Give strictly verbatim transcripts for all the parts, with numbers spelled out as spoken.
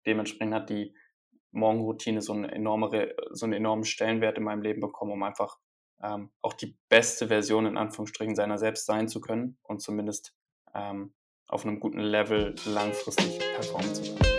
dementsprechend hat die Morgenroutine so eine enorme, so einen enormen Stellenwert in meinem Leben bekommen, um einfach ähm, auch die beste Version in Anführungsstrichen seiner selbst sein zu können und zumindest ähm, auf einem guten Level langfristig performen zu können.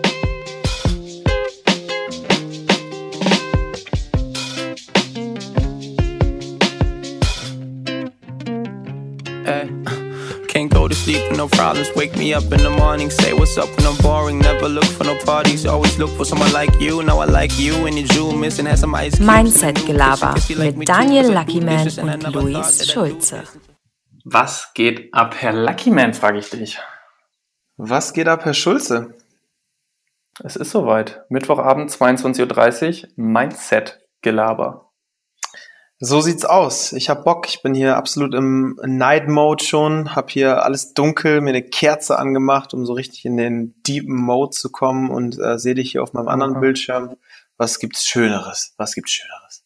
Hey. Can't go to sleep with no problems. Wake me up in the morning. Say what's up when I'm boring. Never look for no parties. Always look for someone like you. Now I like you and your jewel missing. Had some ice cubes. Mindset-Gelaber mit Daniel Luckyman und Luis Schulze. Was geht ab, Herr Luckyman, frage ich dich. Was geht ab, Herr Schulze? Es ist soweit. Mittwochabend, zweiundzwanzig Uhr dreißig, Mindset-Gelaber. So sieht's aus. Ich hab Bock. Ich bin hier absolut im Night-Mode schon. Hab hier alles dunkel, mir eine Kerze angemacht, um so richtig in den deepen Mode zu kommen und äh, sehe dich hier auf meinem anderen Aha. Bildschirm. Was gibt's Schöneres? Was gibt's Schöneres?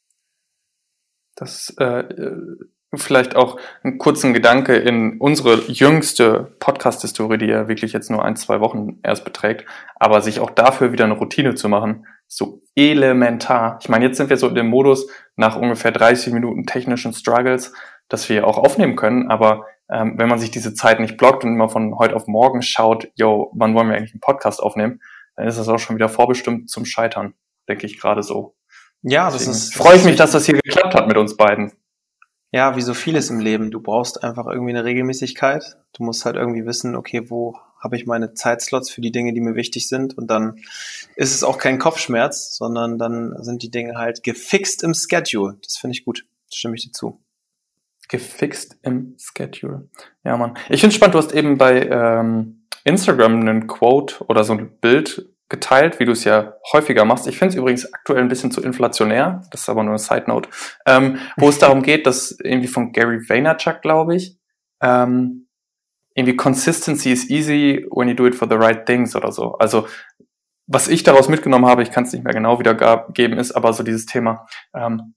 Das äh, vielleicht auch einen kurzen Gedanke in unsere jüngste Podcast-Historie, die ja wirklich jetzt nur ein, zwei Wochen erst beträgt, aber sich auch dafür wieder eine Routine zu machen, so elementar. Ich meine, jetzt sind wir so in dem Modus nach ungefähr dreißig Minuten technischen Struggles, dass wir auch aufnehmen können, aber ähm, wenn man sich diese Zeit nicht blockt und immer von heute auf morgen schaut, yo, wann wollen wir eigentlich einen Podcast aufnehmen, dann ist das auch schon wieder vorbestimmt zum Scheitern, denke ich gerade so. Ja, Deswegen das ist... freue ich mich, dass das hier geklappt hat mit uns beiden. Ja, wie so vieles im Leben. Du brauchst einfach irgendwie eine Regelmäßigkeit. Du musst halt irgendwie wissen, okay, wo habe ich meine Zeitslots für die Dinge, die mir wichtig sind. Und dann ist es auch kein Kopfschmerz, sondern dann sind die Dinge halt gefixt im Schedule. Das finde ich gut. Das stimme ich dir zu. Gefixt im Schedule. Ja, Mann. Ich finde es spannend, du hast eben bei ähm, Instagram einen Quote oder so ein Bild geteilt, wie du es ja häufiger machst. Ich finde es übrigens aktuell ein bisschen zu inflationär, das ist aber nur eine Side-Note, ähm, wo es darum geht, dass irgendwie von Gary Vaynerchuk, glaube ich, ähm, irgendwie Consistency is easy when you do it for the right things oder so. Also was ich daraus mitgenommen habe, ich kann es nicht mehr genau wiedergeben, ist aber so dieses Thema, ähm,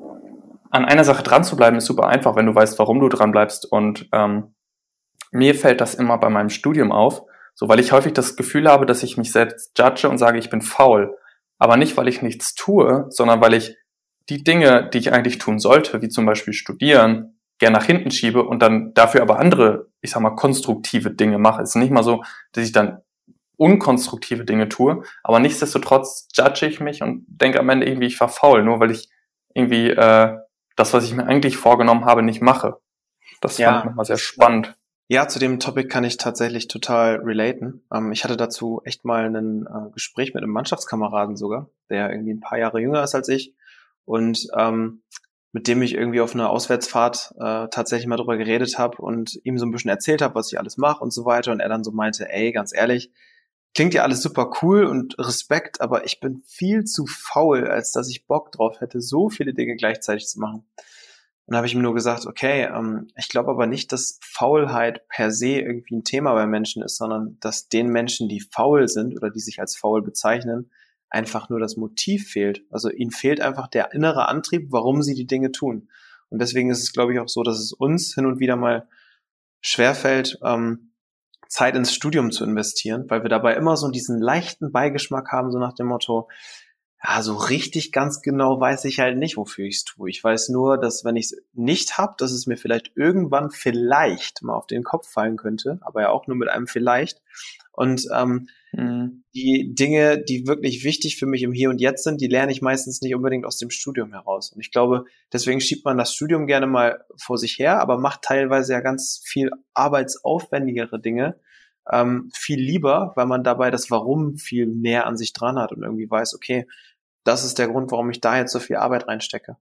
an einer Sache dran zu bleiben, ist super einfach, wenn du weißt, warum du dran bleibst. Und ähm, mir fällt das immer bei meinem Studium auf, so, weil ich häufig das Gefühl habe, dass ich mich selbst judge und sage, ich bin faul. Aber nicht, weil ich nichts tue, sondern weil ich die Dinge, die ich eigentlich tun sollte, wie zum Beispiel studieren, gern nach hinten schiebe und dann dafür aber andere, ich sag mal, konstruktive Dinge mache. Es ist nicht mal so, dass ich dann unkonstruktive Dinge tue, aber nichtsdestotrotz judge ich mich und denke am Ende irgendwie, ich war faul, nur weil ich irgendwie äh, das, was ich mir eigentlich vorgenommen habe, nicht mache. Das Ja. fand ich nochmal sehr spannend. Ja, zu dem Topic kann ich tatsächlich total relaten. Ähm, ich hatte dazu echt mal ein äh, Gespräch mit einem Mannschaftskameraden sogar, der irgendwie ein paar Jahre jünger ist als ich und ähm, mit dem ich irgendwie auf einer Auswärtsfahrt äh, tatsächlich mal drüber geredet habe und ihm so ein bisschen erzählt habe, was ich alles mache und so weiter. Und er dann so meinte, ey, ganz ehrlich, klingt ja alles super cool und Respekt, aber ich bin viel zu faul, als dass ich Bock drauf hätte, so viele Dinge gleichzeitig zu machen. Und da habe ich ihm nur gesagt, okay, ähm, ich glaube aber nicht, dass Faulheit per se irgendwie ein Thema bei Menschen ist, sondern dass den Menschen, die faul sind oder die sich als faul bezeichnen, einfach nur das Motiv fehlt. Also ihnen fehlt einfach der innere Antrieb, warum sie die Dinge tun. Und deswegen ist es, glaube ich, auch so, dass es uns hin und wieder mal schwerfällt, ähm, Zeit ins Studium zu investieren, weil wir dabei immer so diesen leichten Beigeschmack haben, so nach dem Motto, ja, so richtig ganz genau weiß ich halt nicht, wofür ich es tue. Ich weiß nur, dass wenn ich es nicht habe, dass es mir vielleicht irgendwann vielleicht mal auf den Kopf fallen könnte, aber ja auch nur mit einem vielleicht. Und ähm, mhm. die Dinge, die wirklich wichtig für mich im Hier und Jetzt sind, die lerne ich meistens nicht unbedingt aus dem Studium heraus. Und ich glaube, deswegen schiebt man das Studium gerne mal vor sich her, aber macht teilweise ja ganz viel arbeitsaufwendigere Dinge, ähm, viel lieber, weil man dabei das Warum viel näher an sich dran hat und irgendwie weiß, okay, das ist der Grund, warum ich da jetzt so viel Arbeit reinstecke.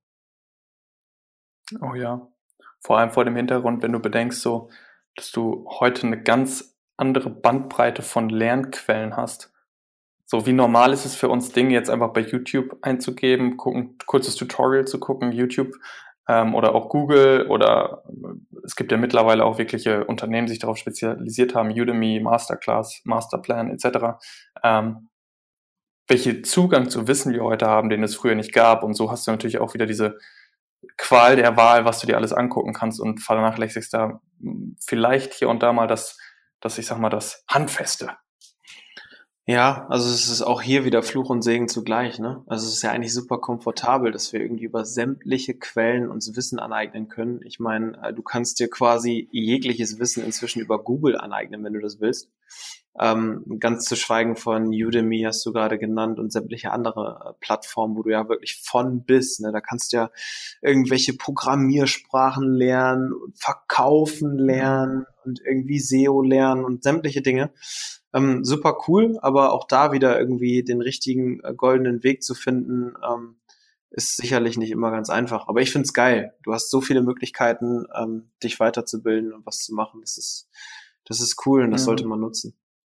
Oh ja. Vor allem vor dem Hintergrund, wenn du bedenkst, so, dass du heute eine ganz andere Bandbreite von Lernquellen hast. So, wie normal ist es für uns, Dinge jetzt einfach bei YouTube einzugeben, gucken, kurzes Tutorial zu gucken, YouTube ähm, oder auch Google oder es gibt ja mittlerweile auch wirkliche Unternehmen, die sich darauf spezialisiert haben, Udemy, Masterclass, Masterplan et cetera. Ähm, welche Zugang zu Wissen wir heute haben, den es früher nicht gab. Und so hast du natürlich auch wieder diese Qual der Wahl, was du dir alles angucken kannst und vernachlässigst da vielleicht hier und da mal das, das ich sag mal, das Handfeste. Ja, also es ist auch hier wieder Fluch und Segen zugleich, ne? Also es ist ja eigentlich super komfortabel, dass wir irgendwie über sämtliche Quellen uns Wissen aneignen können. Ich meine, äh, du kannst dir quasi jegliches Wissen inzwischen über Google aneignen, wenn du das willst. Ähm, ganz zu schweigen von Udemy hast du gerade genannt und sämtliche andere äh, Plattformen, wo du ja wirklich von bis, ne? Da kannst du ja irgendwelche Programmiersprachen lernen und verkaufen lernen und irgendwie S E O lernen und sämtliche Dinge. Ähm, super cool, aber auch da wieder irgendwie den richtigen äh, goldenen Weg zu finden, ähm, ist sicherlich nicht immer ganz einfach. Aber ich find's geil. Du hast so viele Möglichkeiten, ähm, dich weiterzubilden und was zu machen. Das ist, das ist cool und das Mhm. sollte man nutzen.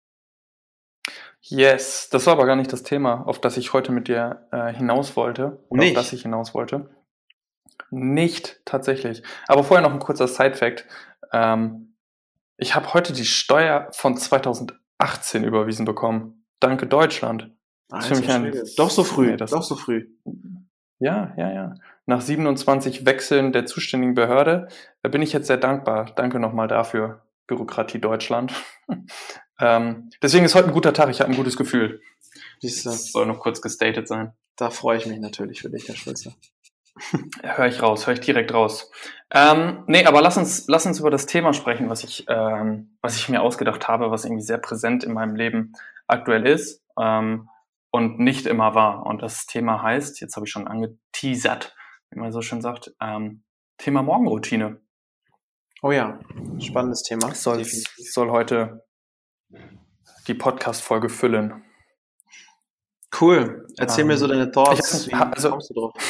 Yes, das war aber gar nicht das Thema, auf das ich heute mit dir äh, hinaus wollte. Oder Nicht? auf das ich hinaus wollte. Nicht tatsächlich. Aber vorher noch ein kurzer Side-Fact. Ähm, ich habe heute die Steuer von zweitausendachtzehn überwiesen bekommen. Danke Deutschland. Das ist für mich Alter ein- Schwede. Doch so früh, Nee, das- doch so früh. Ja, ja, ja. Nach siebenundzwanzig Wechseln der zuständigen Behörde äh, bin ich jetzt sehr dankbar. Danke nochmal dafür, Bürokratie Deutschland. ähm, deswegen ist heute ein guter Tag. Ich habe ein gutes Gefühl. Siehst du, Das soll noch kurz gestated sein. da freue ich mich natürlich für dich, Herr Schulze. Hör ich raus, höre ich direkt raus. Ähm, nee, aber lass uns, lass uns über das Thema sprechen, was ich, ähm, was ich mir ausgedacht habe, was irgendwie sehr präsent in meinem Leben aktuell ist ähm, und nicht immer war. Und das Thema heißt, jetzt habe ich schon angeteasert, wie man so schön sagt, ähm, Thema Morgenroutine. Oh ja, spannendes Thema. Soll, Definitiv. soll heute die Podcast-Folge füllen. Cool. Erzähl Ähm, mir so deine ich Thoughts. hab- Wie also- kommst du drauf?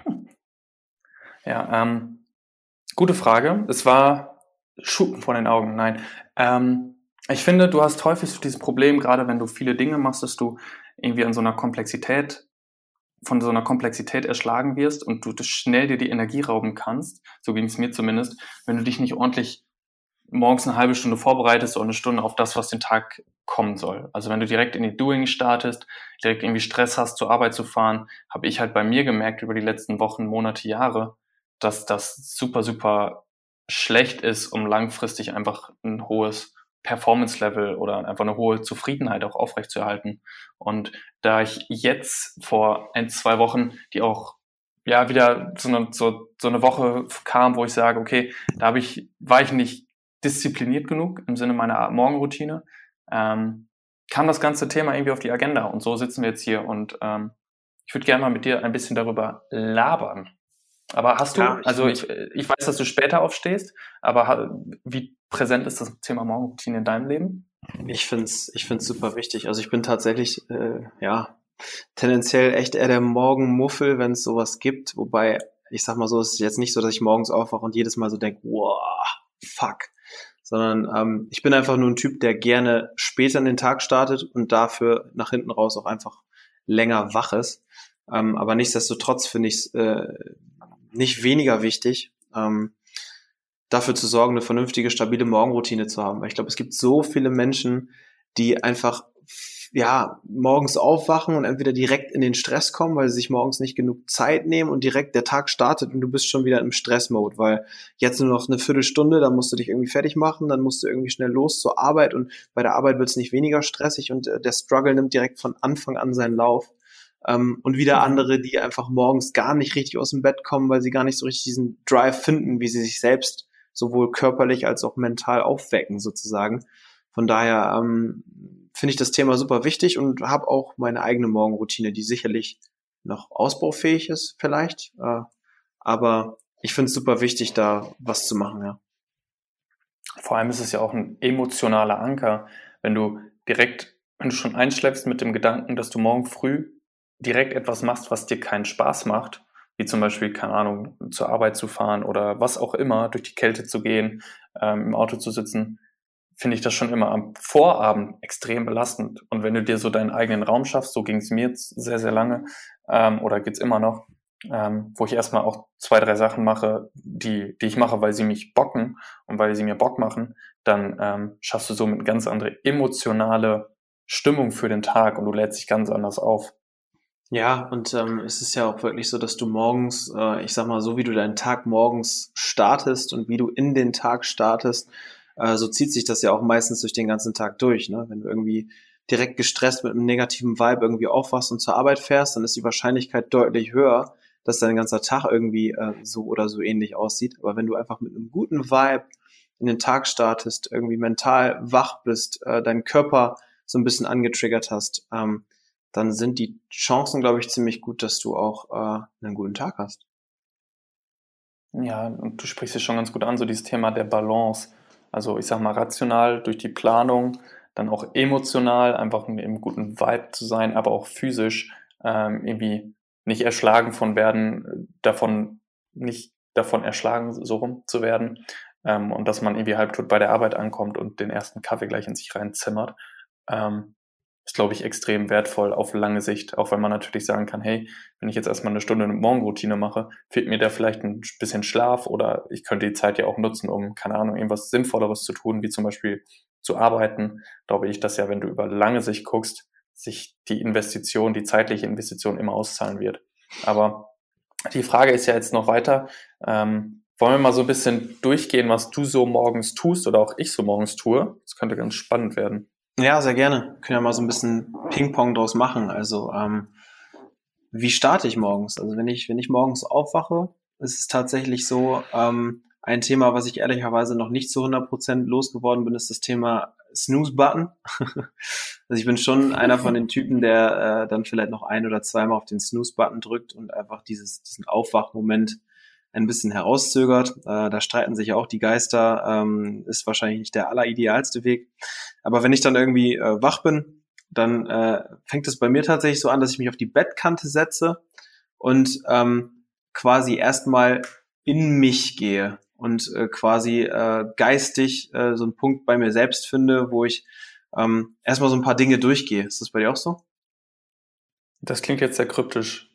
Ja, ähm, gute Frage. Es war Schuppen vor den Augen. Nein. Ähm, ich finde, du hast häufig so dieses Problem, gerade wenn du viele Dinge machst, dass du irgendwie an so einer Komplexität, von so einer Komplexität erschlagen wirst und du das schnell dir die Energie rauben kannst. So ging es mir zumindest, wenn du dich nicht ordentlich morgens eine halbe Stunde vorbereitest oder eine Stunde auf das, was den Tag kommen soll. Also wenn du direkt in die Doing startest, direkt irgendwie Stress hast, zur Arbeit zu fahren, habe ich halt bei mir gemerkt über die letzten Wochen, Monate, Jahre, dass das super, super schlecht ist, um langfristig einfach ein hohes Performance-Level oder einfach eine hohe Zufriedenheit auch aufrechtzuerhalten. Und da ich jetzt vor ein, zwei Wochen, die auch ja wieder so eine, so, so eine Woche kam, wo ich sage, okay, da habe ich, war ich nicht diszipliniert genug im Sinne meiner Morgenroutine, ähm, kam das ganze Thema irgendwie auf die Agenda. Und so sitzen wir jetzt hier und ähm, ich würde gerne mal mit dir ein bisschen darüber labern. Aber hast du, Ja, ich also find- ich, ich weiß, dass du später aufstehst, aber ha- wie präsent ist das Thema Morgenroutine in deinem Leben? Ich find's, ich find's super wichtig. Also ich bin tatsächlich, äh, ja, tendenziell echt eher der Morgenmuffel, wenn es sowas gibt. Wobei, ich sag mal so, es ist jetzt nicht so, dass ich morgens aufwache und jedes Mal so denke, wow, fuck. Sondern ähm, ich bin einfach nur ein Typ, der gerne später in den Tag startet und dafür nach hinten raus auch einfach länger wach ist. Ähm, aber nichtsdestotrotz finde ich es äh, nicht weniger wichtig, ähm, dafür zu sorgen, eine vernünftige, stabile Morgenroutine zu haben. Weil ich glaube, es gibt so viele Menschen, die einfach ja morgens aufwachen und entweder direkt in den Stress kommen, weil sie sich morgens nicht genug Zeit nehmen und direkt der Tag startet und du bist schon wieder im Stressmode, weil jetzt nur noch eine Viertelstunde, dann musst du dich irgendwie fertig machen, dann musst du irgendwie schnell los zur Arbeit und bei der Arbeit wird es nicht weniger stressig und äh, der Struggle nimmt direkt von Anfang an seinen Lauf. Ähm, und wieder andere, die einfach morgens gar nicht richtig aus dem Bett kommen, weil sie gar nicht so richtig diesen Drive finden, wie sie sich selbst sowohl körperlich als auch mental aufwecken sozusagen. Von daher ähm, finde ich das Thema super wichtig und habe auch meine eigene Morgenroutine, die sicherlich noch ausbaufähig ist vielleicht. Äh, aber ich finde es super wichtig, da was zu machen, ja. Vor allem ist es ja auch ein emotionaler Anker, wenn du direkt, wenn du schon einschläfst mit dem Gedanken, dass du morgen früh direkt etwas machst, was dir keinen Spaß macht, wie zum Beispiel, keine Ahnung, zur Arbeit zu fahren oder was auch immer, durch die Kälte zu gehen, ähm, im Auto zu sitzen, finde ich das schon immer am Vorabend extrem belastend. Und wenn du dir so deinen eigenen Raum schaffst, so ging es mir jetzt sehr, sehr lange, ähm, oder geht's immer noch, ähm, wo ich erstmal auch zwei, drei Sachen mache, die, die ich mache, weil sie mich bocken und weil sie mir Bock machen, dann ähm, schaffst du somit eine ganz andere emotionale Stimmung für den Tag und du lädst dich ganz anders auf. Ja, und ähm, es ist ja auch wirklich so, dass du morgens, äh, ich sag mal, so wie du deinen Tag morgens startest und wie du in den Tag startest, äh, so zieht sich das ja auch meistens durch den ganzen Tag durch, ne? Wenn du irgendwie direkt gestresst mit einem negativen Vibe irgendwie aufwachst und zur Arbeit fährst, dann ist die Wahrscheinlichkeit deutlich höher, dass dein ganzer Tag irgendwie äh, so oder so ähnlich aussieht. Aber wenn du einfach mit einem guten Vibe in den Tag startest, irgendwie mental wach bist, äh, deinen Körper so ein bisschen angetriggert hast, ähm, dann sind die Chancen, glaube ich, ziemlich gut, dass du auch äh, einen guten Tag hast. Ja, und du sprichst es schon ganz gut an, so dieses Thema der Balance. Also ich sag mal rational durch die Planung, dann auch emotional, einfach in einem guten Vibe zu sein, aber auch physisch ähm, irgendwie nicht erschlagen von werden, davon nicht davon erschlagen, so rum zu werden. Ähm, und dass man irgendwie halbtot bei der Arbeit ankommt und den ersten Kaffee gleich in sich reinzimmert. Ähm, ist, glaube ich, extrem wertvoll auf lange Sicht, auch wenn man natürlich sagen kann, hey, wenn ich jetzt erstmal eine Stunde eine Morgenroutine mache, fehlt mir da vielleicht ein bisschen Schlaf oder ich könnte die Zeit ja auch nutzen, um, keine Ahnung, irgendwas Sinnvolleres zu tun, wie zum Beispiel zu arbeiten. Glaube ich, dass ja, wenn du über lange Sicht guckst, sich die Investition, die zeitliche Investition immer auszahlen wird. Aber die Frage ist ja jetzt noch weiter, ähm, wollen wir mal so ein bisschen durchgehen, was du so morgens tust oder auch ich so morgens tue? Das könnte ganz spannend werden. Ja, sehr gerne. Wir können ja mal so ein bisschen Ping-Pong draus machen. Also, ähm, wie starte ich morgens? Also, wenn ich, wenn ich morgens aufwache, ist es tatsächlich so, ähm, ein Thema, was ich ehrlicherweise noch nicht zu hundert Prozent losgeworden bin, ist das Thema Snooze-Button. Also, ich bin schon einer von den Typen, der äh, dann vielleicht noch ein oder zweimal auf den Snooze-Button drückt und einfach dieses, diesen Aufwachmoment ein bisschen herauszögert. Äh, da streiten sich auch die Geister. Ähm, ist wahrscheinlich nicht der alleridealste Weg. Aber wenn ich dann irgendwie äh, wach bin, dann äh, fängt es bei mir tatsächlich so an, dass ich mich auf die Bettkante setze und ähm, quasi erstmal in mich gehe und äh, quasi äh, geistig äh, so einen Punkt bei mir selbst finde, wo ich ähm, erstmal so ein paar Dinge durchgehe. Ist das bei dir auch so? Das klingt jetzt sehr kryptisch.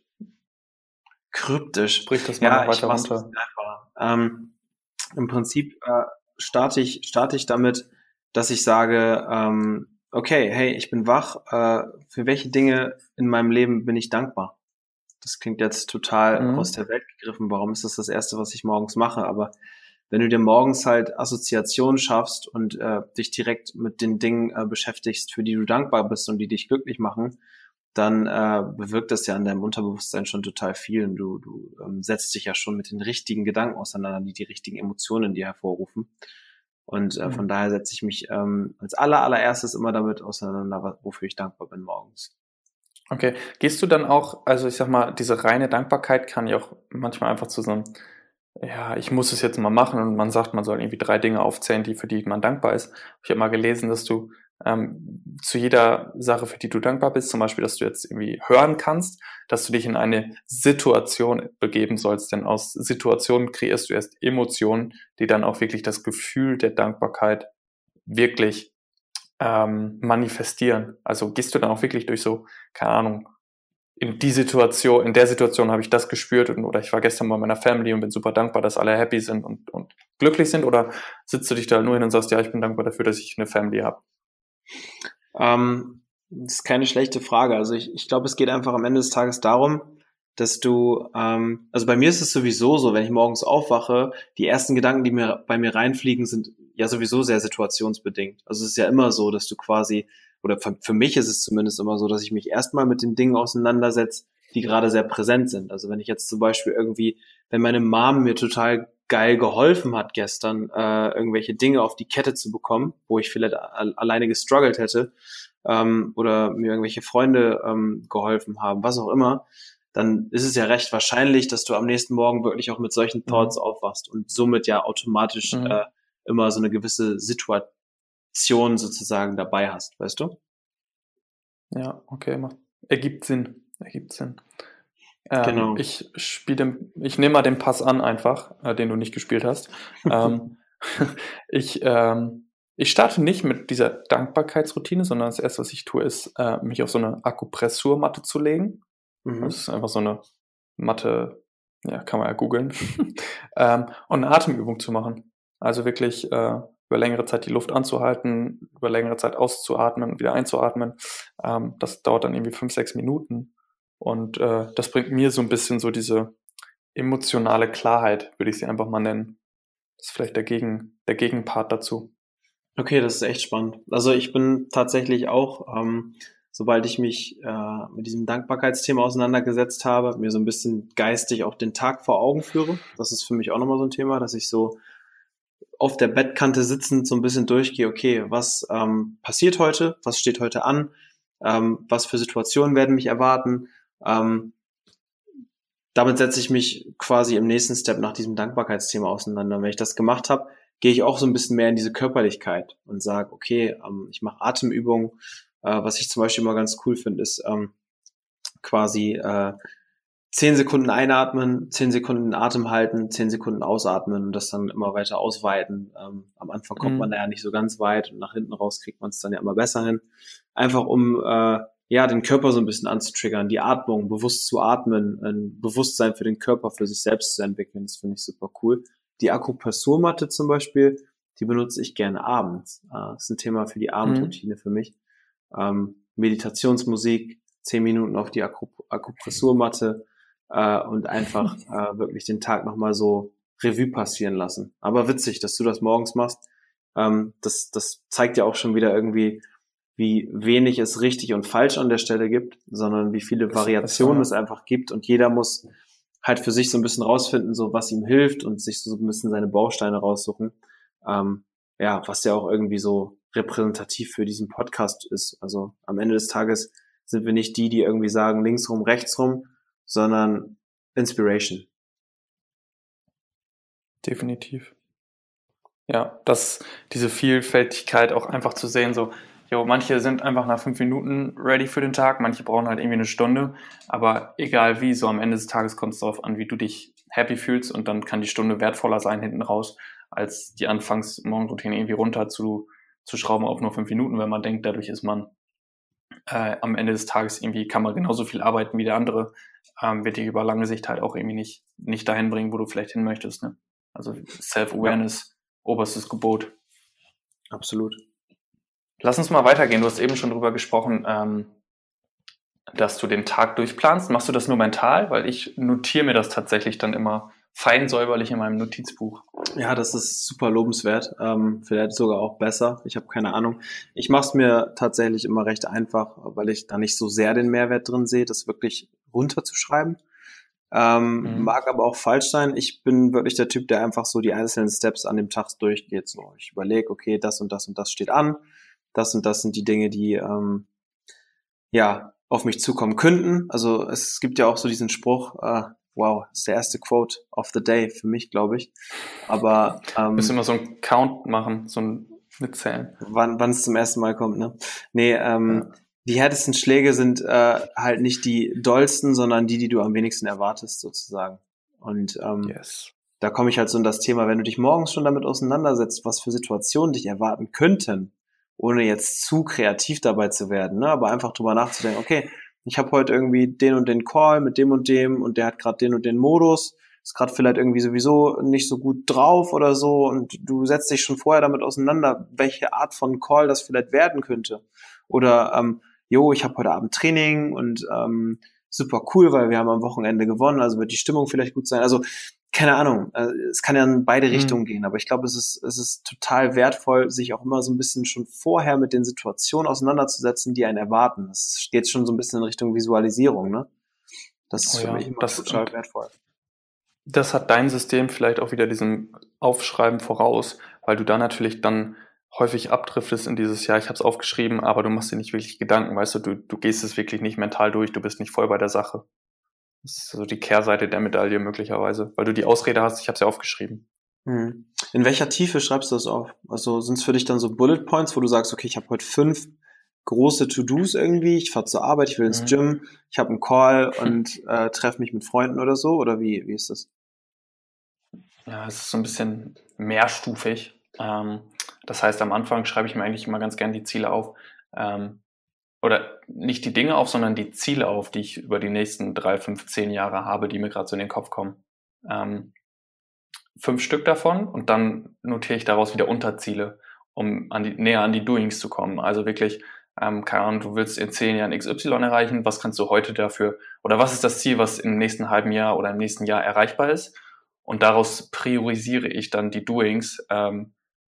Kryptisch. Sprich das mal Ja, noch weiter ich mach's runter. einfacher. Ähm, Im Prinzip äh, starte ich, starte ich damit, dass ich sage, ähm, okay, hey, ich bin wach, äh, für welche Dinge in meinem Leben bin ich dankbar? Das klingt jetzt total Mhm. aus der Welt gegriffen, warum ist das das Erste, was ich morgens mache? Aber wenn du dir morgens halt Assoziationen schaffst und äh, dich direkt mit den Dingen äh, beschäftigst, für die du dankbar bist und die dich glücklich machen, dann äh, bewirkt das ja an deinem Unterbewusstsein schon total viel. Und du, du ähm, setzt dich ja schon mit den richtigen Gedanken auseinander, die die richtigen Emotionen in dir hervorrufen. Und äh, von Mhm. daher setze ich mich ähm, als aller, allererstes immer damit auseinander, wofür ich dankbar bin morgens. Okay. Gehst du dann auch, also ich sag mal, diese reine Dankbarkeit kann ja auch manchmal einfach zu so einem, ja, ich muss es jetzt mal machen und man sagt, man soll irgendwie drei Dinge aufzählen, die für die man dankbar ist. Ich habe mal gelesen, dass du ähm, zu jeder Sache, für die du dankbar bist, zum Beispiel, dass du jetzt irgendwie hören kannst, dass du dich in eine Situation begeben sollst, denn aus Situationen kreierst du erst Emotionen, die dann auch wirklich das Gefühl der Dankbarkeit wirklich ähm, manifestieren. Also gehst du dann auch wirklich durch so, keine Ahnung, in die Situation, in der Situation habe ich das gespürt und, oder ich war gestern bei meiner Family und bin super dankbar, dass alle happy sind und, und glücklich sind, oder sitzt du dich da nur hin und sagst, ja, ich bin dankbar dafür, dass ich eine Family habe? Ähm, das ist keine schlechte Frage. Also ich, ich glaube, es geht einfach am Ende des Tages darum, dass du, ähm, also bei mir ist es sowieso so, wenn ich morgens aufwache, die ersten Gedanken, die mir bei mir reinfliegen, sind ja sowieso sehr situationsbedingt. Also es ist ja immer so, dass du quasi, oder für, für mich ist es zumindest immer so, dass ich mich erstmal mit den Dingen auseinandersetze, die gerade sehr präsent sind. Also wenn ich jetzt zum Beispiel irgendwie, wenn meine Mom mir total geil geholfen hat gestern, äh, irgendwelche Dinge auf die Kette zu bekommen, wo ich vielleicht a- alleine gestruggelt hätte, ähm, oder mir irgendwelche Freunde ähm, geholfen haben, was auch immer, dann ist es ja recht wahrscheinlich, dass du am nächsten Morgen wirklich auch mit solchen Thoughts Mhm. aufwachst und somit ja automatisch Mhm. äh, immer so eine gewisse Situation sozusagen dabei hast, weißt du? Ja, okay, macht, ergibt Sinn, ergibt Sinn. Ähm, Genau. ich spiele, ich nehme mal den Pass an einfach, äh, den du nicht gespielt hast. ähm, ich, ähm, ich starte nicht mit dieser Dankbarkeitsroutine, sondern das erste, was ich tue, ist, äh, mich auf so eine Akupressurmatte zu legen. Das Mhm. ist einfach so eine Matte, ja, kann man ja googeln. ähm, und eine Atemübung zu machen. Also wirklich äh, über längere Zeit die Luft anzuhalten, über längere Zeit auszuatmen, wieder einzuatmen. Ähm, das dauert dann irgendwie fünf, sechs Minuten. Und äh, das bringt mir so ein bisschen so diese emotionale Klarheit, würde ich sie einfach mal nennen. Das ist vielleicht der, Gegen, der Gegenpart dazu. Okay, das ist echt spannend. Also ich bin tatsächlich auch, ähm, sobald ich mich äh, mit diesem Dankbarkeitsthema auseinandergesetzt habe, mir so ein bisschen geistig auch den Tag vor Augen führe. Das ist für mich auch nochmal so ein Thema, dass ich so auf der Bettkante sitzend so ein bisschen durchgehe, okay, was ähm, passiert heute, was steht heute an, ähm, was für Situationen werden mich erwarten. Ähm, damit setze ich mich quasi im nächsten Step nach diesem Dankbarkeitsthema auseinander. Und wenn ich das gemacht habe, gehe ich auch so ein bisschen mehr in diese Körperlichkeit und sage, okay, ähm, ich mache Atemübungen. Äh, was ich zum Beispiel immer ganz cool finde, ist ähm, quasi äh, zehn Sekunden einatmen, zehn Sekunden Atem halten, zehn Sekunden ausatmen und das dann immer weiter ausweiten. Ähm, am Anfang kommt Mhm. man da ja nicht so ganz weit und nach hinten raus kriegt man es dann ja immer besser hin. Einfach um äh, ja den Körper so ein bisschen anzutriggern, die Atmung, bewusst zu atmen, ein Bewusstsein für den Körper, für sich selbst zu entwickeln. Das finde ich super cool. Die Akupressurmatte zum Beispiel, die benutze ich gerne abends. Äh, das ist ein Thema für die Abendroutine für mich. Ähm, Meditationsmusik, zehn Minuten auf die Akup- Akupressurmatte, äh, und einfach äh, wirklich den Tag nochmal so Revue passieren lassen. Aber witzig, dass du das morgens machst. Ähm, das, das zeigt ja auch schon wieder irgendwie, wie wenig es richtig und falsch an der Stelle gibt, sondern wie viele Ist- Variationen ist so, es einfach gibt und jeder muss halt für sich so ein bisschen rausfinden, so was ihm hilft und sich so ein bisschen seine Bausteine raussuchen. Ähm, ja, was ja auch irgendwie so repräsentativ für diesen Podcast ist. Also am Ende des Tages sind wir nicht die, die irgendwie sagen links rum, rechts rum, sondern Inspiration. definitiv. Ja, dass diese Vielfältigkeit auch einfach zu sehen, so, jo, manche sind einfach nach fünf Minuten ready für den Tag, manche brauchen halt irgendwie eine Stunde, aber egal wie, so am Ende des Tages kommt es darauf an, wie du dich happy fühlst und dann kann die Stunde wertvoller sein hinten raus, als die Anfangs-Morgenroutine irgendwie runter zu, zu schrauben auf nur fünf Minuten, wenn man denkt, dadurch ist man äh, am Ende des Tages irgendwie, kann man genauso viel arbeiten wie der andere, ähm, wird dich über lange Sicht halt auch irgendwie nicht, nicht dahin bringen, wo du vielleicht hin möchtest, ne? Also Self-Awareness, oberstes Gebot. Absolut. Lass uns mal weitergehen. Du hast eben schon drüber gesprochen, ähm, dass du den Tag durchplanst. Machst du das nur mental? Weil ich notiere mir das tatsächlich dann immer fein säuberlich in meinem Notizbuch. Ja, das ist super lobenswert. Ähm, vielleicht sogar auch besser. Ich habe keine Ahnung. Ich mache es mir tatsächlich immer recht einfach, weil ich da nicht so sehr den Mehrwert drin sehe, das wirklich runterzuschreiben. Ähm, Mhm. mag aber auch falsch sein. Ich bin wirklich der Typ, der einfach so die einzelnen Steps an dem Tag durchgeht. So, ich überlege, okay, das und das und das steht an. Das und das sind die Dinge, die ähm, ja auf mich zukommen könnten. Also es gibt ja auch so diesen Spruch, äh, wow, das ist der erste Quote of the day für mich, glaube ich. Aber Du musst ähm, immer so einen Count machen, so ein Mitzählen. wann wann es zum ersten Mal kommt, ne? Nee, ähm, Ja. die härtesten Schläge sind äh, halt nicht die dollsten, sondern die, die du am wenigsten erwartest, sozusagen. Und ähm, Yes. da komme ich halt so in das Thema, wenn du dich morgens schon damit auseinandersetzt, was für Situationen dich erwarten könnten, ohne jetzt zu kreativ dabei zu werden, ne? Aber einfach drüber nachzudenken, okay, ich habe heute irgendwie den und den Call mit dem und dem und der hat gerade den und den Modus, ist gerade vielleicht irgendwie sowieso nicht so gut drauf oder so und du setzt dich schon vorher damit auseinander, welche Art von Call das vielleicht werden könnte. Oder, ähm, jo, ich habe heute Abend Training und ähm, super cool, weil wir haben am Wochenende gewonnen, also wird die Stimmung vielleicht gut sein. Also keine Ahnung, äh, es kann ja in beide Mhm. Richtungen gehen, aber ich glaube, es ist, es ist total wertvoll, sich auch immer so ein bisschen schon vorher mit den Situationen auseinanderzusetzen, die einen erwarten. Das geht schon so ein bisschen in Richtung Visualisierung, ne? Das ist Oh für ja, mich immer das, total und wertvoll. das hat dein System vielleicht auch wieder diesem Aufschreiben voraus, weil du da natürlich dann häufig abdriftest in dieses Jahr, ich habe es aufgeschrieben, aber du machst dir nicht wirklich Gedanken, weißt du, du, du gehst es wirklich nicht mental durch, du bist nicht voll bei der Sache. Das ist so die Kehrseite der Medaille möglicherweise, weil du die Ausrede hast, ich habe es ja aufgeschrieben. Mhm. In welcher Tiefe schreibst du das auf? Also sind es für dich dann so Bullet Points, wo du sagst, okay, ich habe heute fünf große To-Dos irgendwie, ich fahre zur Arbeit, ich will ins Mhm. Gym, ich habe einen Call und äh, treffe mich mit Freunden oder so? Oder wie, wie ist das? Ja, es ist so ein bisschen mehrstufig. Ähm, das heißt, am Anfang schreibe ich mir eigentlich immer ganz gern die Ziele auf. Ähm, oder nicht die Dinge auf, sondern die Ziele auf, die ich über die nächsten drei, fünf, zehn Jahre habe, die mir gerade so in den Kopf kommen. Ähm, fünf Stück davon und dann notiere ich daraus wieder Unterziele, um an die, näher an die Doings zu kommen. Also wirklich, ähm, keine Ahnung, du willst in zehn Jahren X Y erreichen, was kannst du heute dafür, oder was ist das Ziel, was im nächsten halben Jahr oder im nächsten Jahr erreichbar ist? Und daraus priorisiere ich dann die Doings, ähm,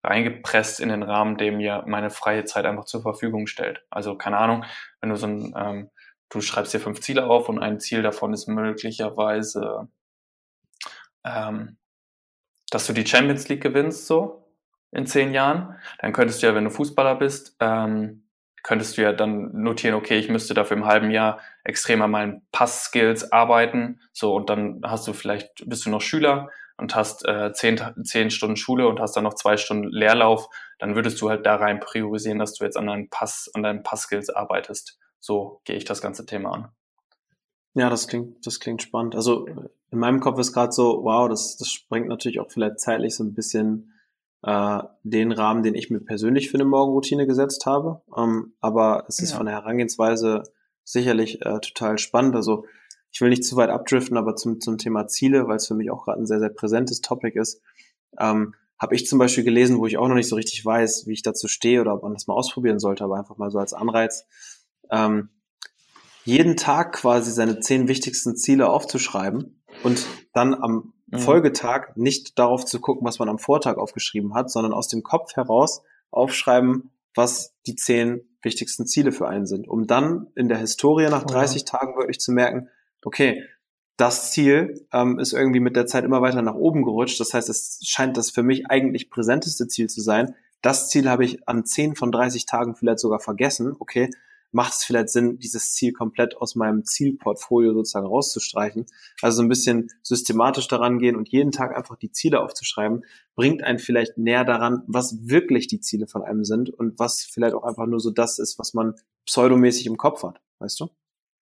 reingepresst in den Rahmen, der mir meine freie Zeit einfach zur Verfügung stellt. Also keine Ahnung, wenn du so ein, ähm, du schreibst dir fünf Ziele auf und ein Ziel davon ist möglicherweise, ähm, dass du die Champions League gewinnst, so in zehn Jahren, dann könntest du ja, wenn du Fußballer bist, ähm, könntest du ja dann notieren, okay, ich müsste dafür im halben Jahr extrem an meinen Pass-Skills arbeiten, so, und dann hast du vielleicht, bist du noch Schüler und hast äh, zehn, zehn Stunden Schule und hast dann noch zwei Stunden Leerlauf, dann würdest du halt da rein priorisieren, dass du jetzt an deinen Pass, an deinen Pass-Skills arbeitest. So gehe ich das ganze Thema an. Ja, das klingt, das klingt spannend. Also in meinem Kopf ist gerade so, wow, das, das sprengt natürlich auch vielleicht zeitlich so ein bisschen äh, den Rahmen, den ich mir persönlich für eine Morgenroutine gesetzt habe. Ähm, aber es ist ja von der Herangehensweise sicherlich äh, total spannend. Also ich will nicht zu weit abdriften, aber zum, zum Thema Ziele, weil es für mich auch gerade ein sehr, sehr präsentes Topic ist, ähm, habe ich zum Beispiel gelesen, wo ich auch noch nicht so richtig weiß, wie ich dazu stehe oder ob man das mal ausprobieren sollte, aber einfach mal so als Anreiz, ähm, jeden Tag quasi seine zehn wichtigsten Ziele aufzuschreiben und dann am mhm. Folgetag nicht darauf zu gucken, was man am Vortag aufgeschrieben hat, sondern aus dem Kopf heraus aufschreiben, was die zehn wichtigsten Ziele für einen sind, um dann in der Historie nach dreißig mhm. Tagen wirklich zu merken, okay, das Ziel ähm, ist irgendwie mit der Zeit immer weiter nach oben gerutscht. Das heißt, es scheint das für mich eigentlich präsenteste Ziel zu sein. Das Ziel habe ich an zehn von dreißig Tagen vielleicht sogar vergessen. Okay, macht es vielleicht Sinn, dieses Ziel komplett aus meinem Zielportfolio sozusagen rauszustreichen. Also so ein bisschen systematisch daran gehen und jeden Tag einfach die Ziele aufzuschreiben, bringt einen vielleicht näher daran, was wirklich die Ziele von einem sind und was vielleicht auch einfach nur so das ist, was man pseudomäßig im Kopf hat. Weißt du?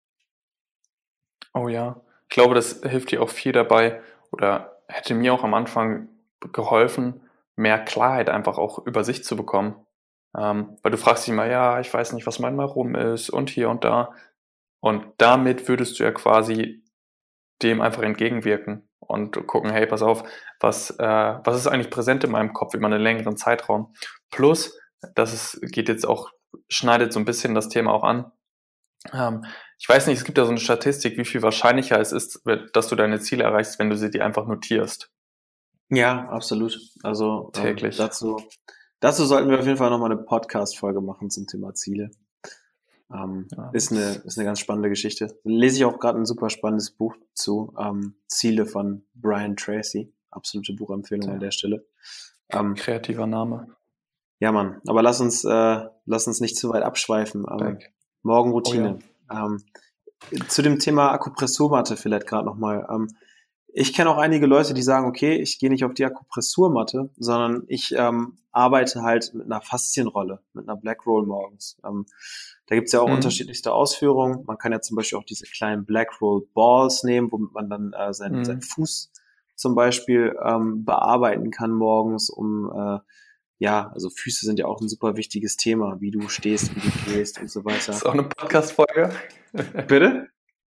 Oh ja. Ich glaube, das hilft dir auch viel dabei oder hätte mir auch am Anfang geholfen, mehr Klarheit einfach auch über sich zu bekommen. Ähm, weil du fragst dich immer, ja, ich weiß nicht, was manchmal rum ist und hier und da. Und damit würdest du ja quasi dem einfach entgegenwirken und gucken, hey, pass auf, was, äh, was ist eigentlich präsent in meinem Kopf über einen längeren Zeitraum? Plus, das ist, geht jetzt auch, schneidet so ein bisschen das Thema auch an. Ähm, ich weiß nicht, es gibt ja so eine Statistik, wie viel wahrscheinlicher es ist, dass du deine Ziele erreichst, wenn du sie dir einfach notierst. Ja, absolut. Also täglich. Ähm, dazu, dazu sollten wir auf jeden Fall nochmal eine Podcast-Folge machen zum Thema Ziele. Ähm, ja, ist eine ist eine ganz spannende Geschichte. Lese ich auch gerade ein super spannendes Buch zu, ähm, Ziele von Brian Tracy. Absolute Buchempfehlung ja. an der Stelle. Ähm, Kreativer Name. Ja, Mann. Aber lass uns äh, lass uns nicht zu weit abschweifen. Ähm, Morgenroutine. Oh ja. ähm, zu dem Thema Akupressurmatte vielleicht gerade nochmal. Ähm, ich kenne auch einige Leute, die sagen, okay, ich gehe nicht auf die Akupressurmatte, sondern ich ähm, arbeite halt mit einer Faszienrolle, mit einer Black Roll morgens. Ähm, da gibt's ja auch mhm. unterschiedlichste Ausführungen. Man kann ja zum Beispiel auch diese kleinen Black Roll Balls nehmen, womit man dann äh, seinen, mhm. seinen Fuß zum Beispiel ähm, bearbeiten kann morgens, um äh, ja, also Füße sind ja auch ein super wichtiges Thema, wie du stehst, wie du gehst und so weiter. Das ist auch eine Podcast-Folge. Bitte?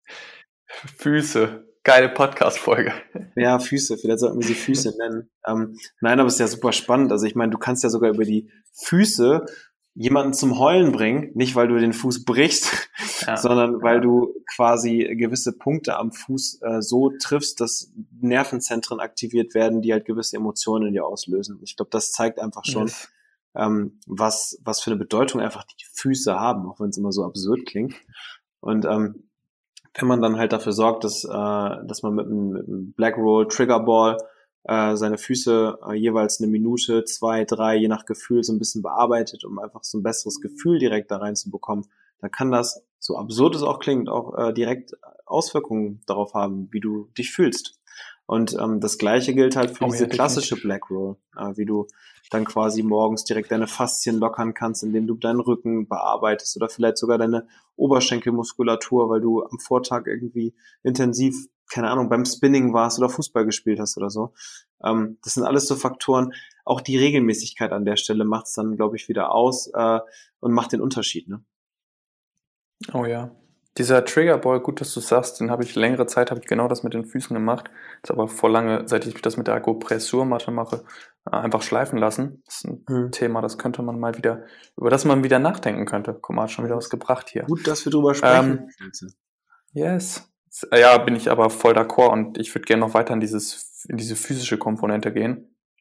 Füße. Geile Podcast-Folge. Ja, Füße. Vielleicht sollten wir sie Füße nennen. Ähm, nein, aber es ist ja super spannend. Also ich meine, du kannst ja sogar über die Füße jemanden zum Heulen bringen. Nicht, weil du den Fuß brichst, ja. sondern weil du quasi gewisse Punkte am Fuß äh, so triffst, dass Nervenzentren aktiviert werden, die halt gewisse Emotionen in dir auslösen. Ich glaube, das zeigt einfach schon, yes. ähm, was was für eine Bedeutung einfach die Füße haben, auch wenn es immer so absurd klingt. Und ähm, wenn man dann halt dafür sorgt, dass äh, dass man mit einem, mit einem Black Roll Trigger Ball äh, seine Füße äh, jeweils eine Minute, zwei, drei, je nach Gefühl so ein bisschen bearbeitet, um einfach so ein besseres Gefühl direkt da reinzubekommen, dann kann das, so absurd es auch klingt, auch äh, direkt Auswirkungen darauf haben, wie du dich fühlst. Und ähm, das Gleiche gilt halt für oh, diese ja, klassische Black Roll, äh, wie du dann quasi morgens direkt deine Faszien lockern kannst, indem du deinen Rücken bearbeitest oder vielleicht sogar deine Oberschenkelmuskulatur, weil du am Vortag irgendwie intensiv, keine Ahnung, beim Spinning warst oder Fußball gespielt hast oder so. Ähm, das sind alles so Faktoren. Auch die Regelmäßigkeit an der Stelle macht es dann, glaube ich, wieder aus äh, und macht den Unterschied, ne? Oh ja. Dieser Triggerball, gut, dass du sagst, den habe ich längere Zeit, habe ich genau das mit den Füßen gemacht. Das ist aber vor lange, seit ich das mit der Akupressurmatte mache, einfach schleifen lassen. Das ist ein hm. Thema, das könnte man mal wieder, über das man wieder nachdenken könnte. Guck mal, hat schon wieder was gebracht hier. Gut, dass wir drüber sprechen. Ähm, yes. Ja, bin ich aber voll d'accord und ich würde gerne noch weiter in dieses, in diese physische Komponente gehen.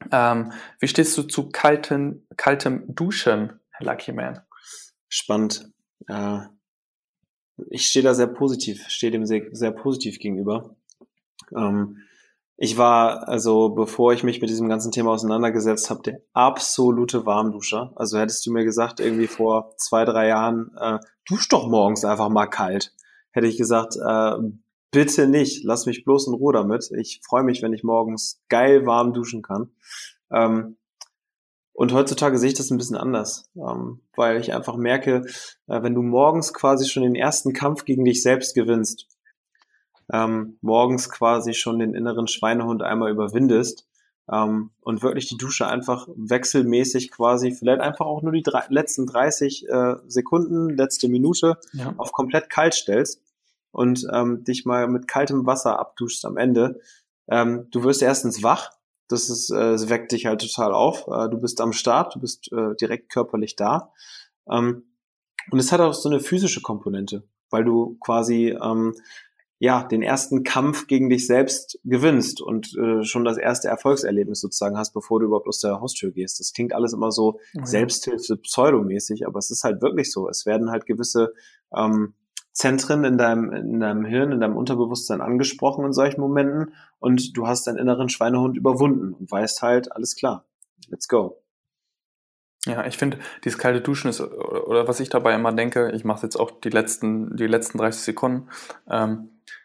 Ähm, wie stehst du zu kalten, kaltem Duschen, Herr Lucky Man? Spannend. Äh, ich stehe da sehr positiv, stehe dem sehr, sehr positiv gegenüber. Ähm, ich war, also bevor ich mich mit diesem ganzen Thema auseinandergesetzt habe, der absolute Warmduscher. Also hättest du mir gesagt, irgendwie vor zwei, drei Jahren, äh, dusch doch morgens einfach mal kalt. Hätte ich gesagt, äh, bitte nicht, lass mich bloß in Ruhe damit. Ich freue mich, wenn ich morgens geil warm duschen kann. Ähm, und heutzutage sehe ich das ein bisschen anders, ähm, weil ich einfach merke, äh, wenn du morgens quasi schon den ersten Kampf gegen dich selbst gewinnst, ähm, morgens quasi schon den inneren Schweinehund einmal überwindest ähm, und wirklich die Dusche einfach wechselmäßig quasi, vielleicht einfach auch nur die drei, letzten dreißig äh, Sekunden, letzte Minute Ja. auf komplett kalt stellst und ähm, dich mal mit kaltem Wasser abduschst am Ende. Ähm, du wirst erstens wach, das ist, äh, es weckt dich halt total auf. Äh, du bist am Start, du bist äh, direkt körperlich da. Ähm, und es hat auch so eine physische Komponente, weil du quasi ähm, ja den ersten Kampf gegen dich selbst gewinnst und äh, schon das erste Erfolgserlebnis sozusagen hast, bevor du überhaupt aus der Haustür gehst. Das klingt alles immer so ja. Selbsthilfe, pseudomäßig, aber es ist halt wirklich so. Es werden halt gewisse ähm, Zentren in deinem, in deinem Hirn, in deinem Unterbewusstsein angesprochen in solchen Momenten und du hast deinen inneren Schweinehund überwunden und weißt halt, alles klar, let's go. Ja, ich finde, dieses kalte Duschen ist, oder, oder was ich dabei immer denke, ich mache es jetzt auch die letzten, die letzten dreißig Sekunden, ähm,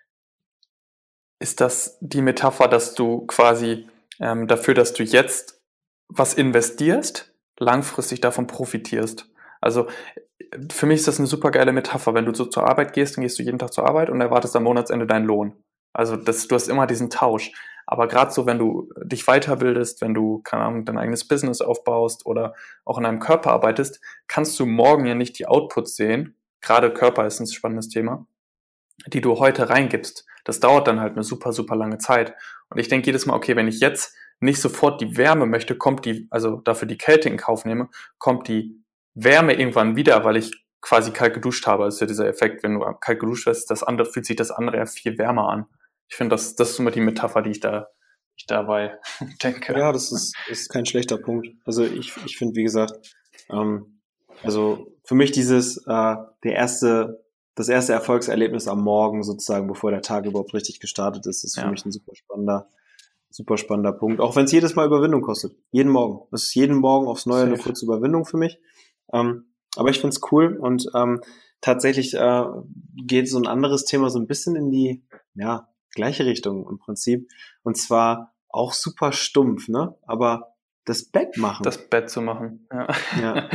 ist das die Metapher, dass du quasi ähm, dafür, dass du jetzt was investierst, langfristig davon profitierst. Also für mich ist das eine super geile Metapher. Wenn du so zur Arbeit gehst, dann gehst du jeden Tag zur Arbeit und erwartest am Monatsende deinen Lohn. Also das, du hast immer diesen Tausch. Aber gerade so, wenn du dich weiterbildest, wenn du, keine Ahnung, dein eigenes Business aufbaust oder auch in deinem Körper arbeitest, kannst du morgen ja nicht die Outputs sehen. Gerade Körper ist ein spannendes Thema, die du heute reingibst. Das dauert dann halt eine super, super lange Zeit. Und ich denke jedes Mal, okay, wenn ich jetzt nicht sofort die Wärme möchte, kommt die, also dafür die Kälte in Kauf nehme, kommt die Wärme irgendwann wieder, weil ich quasi kalt geduscht habe. Das ist ja dieser Effekt, wenn du kalt geduscht wirst, das andere fühlt sich das andere ja viel wärmer an. Ich finde, das, das ist immer die Metapher, die ich da, ich dabei denke. Ja, das ist, ist kein schlechter Punkt. Also ich, ich finde, wie gesagt, ähm, also für mich dieses, äh, der erste, das erste Erfolgserlebnis am Morgen sozusagen, bevor der Tag überhaupt richtig gestartet ist, ist für Ja. mich ein super spannender, super spannender Punkt. Auch wenn es jedes Mal Überwindung kostet. Jeden Morgen. Es ist jeden Morgen aufs Neue Safe. Eine kurze Überwindung für mich. Ähm, aber ich find's cool und ähm, tatsächlich äh, geht so ein anderes Thema so ein bisschen in die, ja, gleiche Richtung im Prinzip. Und zwar auch super stumpf, ne? Aber das Bett machen. Das Bett zu machen. Ja. Ja.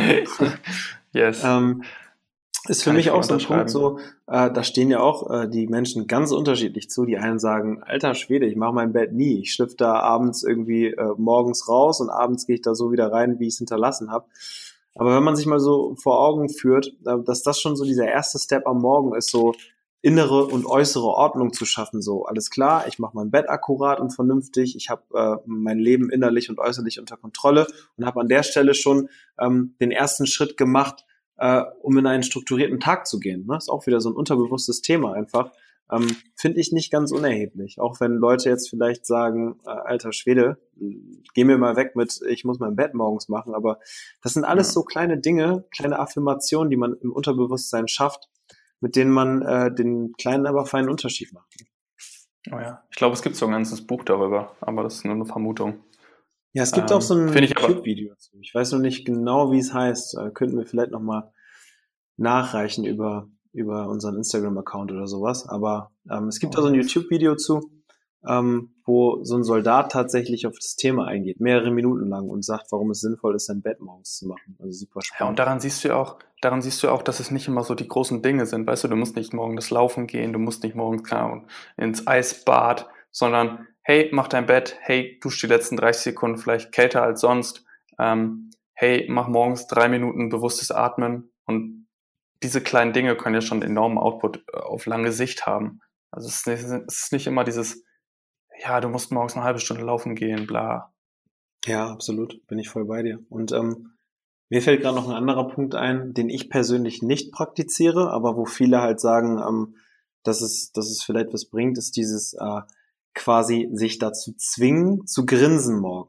Yes. ähm, ist für Kann mich ich auch so ein unterschreiben. Punkt so, äh, da stehen ja auch äh, die Menschen ganz unterschiedlich zu. Die einen sagen, alter Schwede, ich mache mein Bett nie. Ich schlüpfe da abends irgendwie äh, morgens raus und abends gehe ich da so wieder rein, wie ich es hinterlassen habe. Aber wenn man sich mal so vor Augen führt, äh, dass das schon so dieser erste Step am Morgen ist, so innere und äußere Ordnung zu schaffen. So, alles klar, ich mache mein Bett akkurat und vernünftig, ich habe äh, mein Leben innerlich und äußerlich unter Kontrolle und habe an der Stelle schon ähm, den ersten Schritt gemacht, äh, um in einen strukturierten Tag zu gehen. Ne? Ist auch wieder so ein unterbewusstes Thema einfach. Ähm, Finde ich nicht ganz unerheblich. Auch wenn Leute jetzt vielleicht sagen, äh, alter Schwede, geh mir mal weg mit, ich muss mein Bett morgens machen. Aber das sind alles Ja. so kleine Dinge, kleine Affirmationen, die man im Unterbewusstsein schafft, mit denen man äh, den kleinen, aber feinen Unterschied macht. Oh ja. Ich glaube, es gibt so ein ganzes Buch darüber, aber das ist nur eine Vermutung. Ja, es gibt Ähm, auch so ein finde ich aber- YouTube-Video dazu. Ich weiß noch nicht genau, wie es heißt. Äh, könnten wir vielleicht nochmal nachreichen über, über unseren Instagram-Account oder sowas. Aber ähm, es gibt da so ein YouTube-Video zu, ähm, wo so ein Soldat tatsächlich auf das Thema eingeht, mehrere Minuten lang und sagt, warum es sinnvoll ist, sein Bett morgens zu machen. Also super Ja, spannend. und daran siehst du ja auch, daran siehst du auch, dass es nicht immer so die großen Dinge sind. Weißt du, du musst nicht morgen das Laufen gehen, du musst nicht morgens, keine Ahnung, ins Eisbad, sondern hey, mach dein Bett, hey, dusch die letzten dreißig Sekunden vielleicht kälter als sonst, ähm, hey, mach morgens drei Minuten bewusstes Atmen und diese kleinen Dinge können ja schon einen enormen Output äh, auf lange Sicht haben. Also es ist nicht, es ist nicht immer dieses, ja, du musst morgens eine halbe Stunde laufen gehen, bla. Ja, absolut. Bin ich voll bei dir. Und ähm, mir fällt gerade noch ein anderer Punkt ein, den ich persönlich nicht praktiziere, aber wo viele halt sagen, ähm, dass es, dass es vielleicht was bringt, ist dieses äh, quasi sich dazu zwingen, zu grinsen morgens.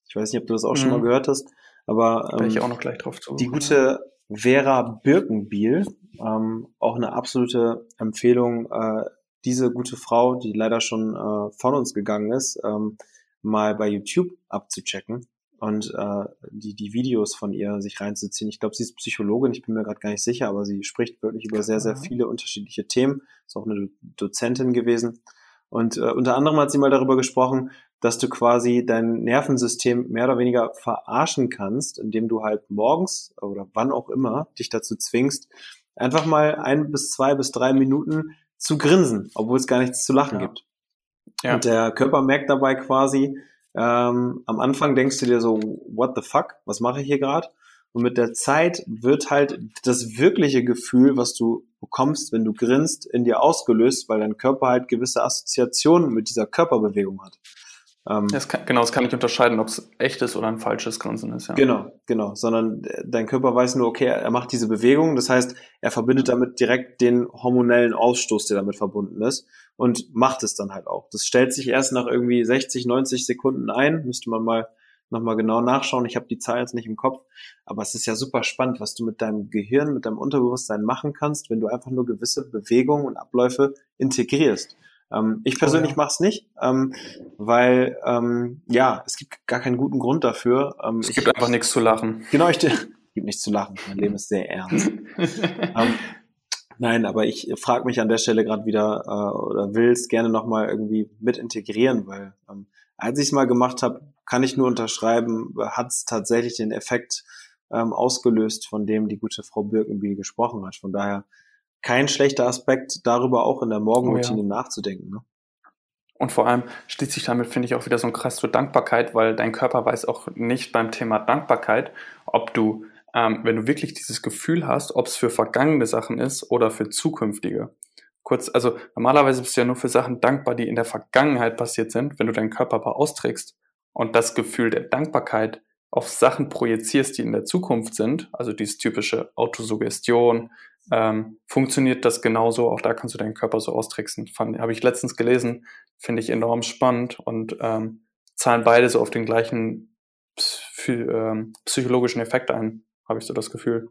Ich weiß nicht, ob du das auch mhm. schon mal gehört hast, aber ähm, ich auch noch gleich drauf zu. Die gute Vera Birkenbiel, ähm, auch eine absolute Empfehlung, äh, diese gute Frau, die leider schon äh, von uns gegangen ist, ähm, mal bei YouTube abzuchecken und äh, die die Videos von ihr sich reinzuziehen. Ich glaube, sie ist Psychologin, ich bin mir gerade gar nicht sicher, aber sie spricht wirklich über sehr, sehr viele unterschiedliche Themen. Ist auch eine Dozentin gewesen. Und äh, unter anderem hat sie mal darüber gesprochen, dass du quasi dein Nervensystem mehr oder weniger verarschen kannst, indem du halt morgens oder wann auch immer dich dazu zwingst, einfach mal ein bis zwei bis drei Minuten zu grinsen, obwohl es gar nichts zu lachen ja. gibt. Ja. Und der Körper merkt dabei quasi, ähm, am Anfang denkst du dir so, what the fuck, was mache ich hier gerade? Und mit der Zeit wird halt das wirkliche Gefühl, was du bekommst, wenn du grinst, in dir ausgelöst, weil dein Körper halt gewisse Assoziationen mit dieser Körperbewegung hat. Ähm, das kann, genau, das kann ich unterscheiden, ob es echtes oder ein falsches Grinsen ist. Ja. Genau, genau, sondern dein Körper weiß nur, okay, er macht diese Bewegung, das heißt, er verbindet damit direkt den hormonellen Ausstoß, der damit verbunden ist und macht es dann halt auch. Das stellt sich erst nach irgendwie sechzig, neunzig Sekunden ein, müsste man mal nochmal genau nachschauen, ich habe die Zahl jetzt nicht im Kopf, aber es ist ja super spannend, was du mit deinem Gehirn, mit deinem Unterbewusstsein machen kannst, wenn du einfach nur gewisse Bewegungen und Abläufe integrierst. Ähm, ich persönlich oh, ja. mache es nicht, ähm, weil ähm, ja, es gibt gar keinen guten Grund dafür. Ähm, es gibt ich, einfach nichts zu lachen. Genau, ich gibt nichts zu lachen. Mein Leben ist sehr ernst. ähm, nein, aber ich frage mich an der Stelle gerade wieder äh, oder will es gerne nochmal irgendwie mit integrieren, weil ähm, als ich es mal gemacht habe, kann ich nur unterschreiben, hat es tatsächlich den Effekt ähm, ausgelöst, von dem die gute Frau Birkenbiel gesprochen hat. Von daher kein schlechter Aspekt, darüber auch in der Morgenroutine oh ja. nachzudenken. Ne? Und vor allem schließt sich damit, finde ich, auch wieder so ein Kreis zur Dankbarkeit, weil dein Körper weiß auch nicht beim Thema Dankbarkeit, ob du, ähm, wenn du wirklich dieses Gefühl hast, ob es für vergangene Sachen ist oder für zukünftige. Kurz, also normalerweise bist du ja nur für Sachen dankbar, die in der Vergangenheit passiert sind, wenn du deinen Körper aber austrägst und das Gefühl der Dankbarkeit auf Sachen projizierst, die in der Zukunft sind, also dieses typische Autosuggestion, ähm, funktioniert das genauso. Auch da kannst du deinen Körper so austricksen. Habe ich letztens gelesen, finde ich enorm spannend und ähm, zahlen beide so auf den gleichen psy- ähm, psychologischen Effekt ein, habe ich so das Gefühl.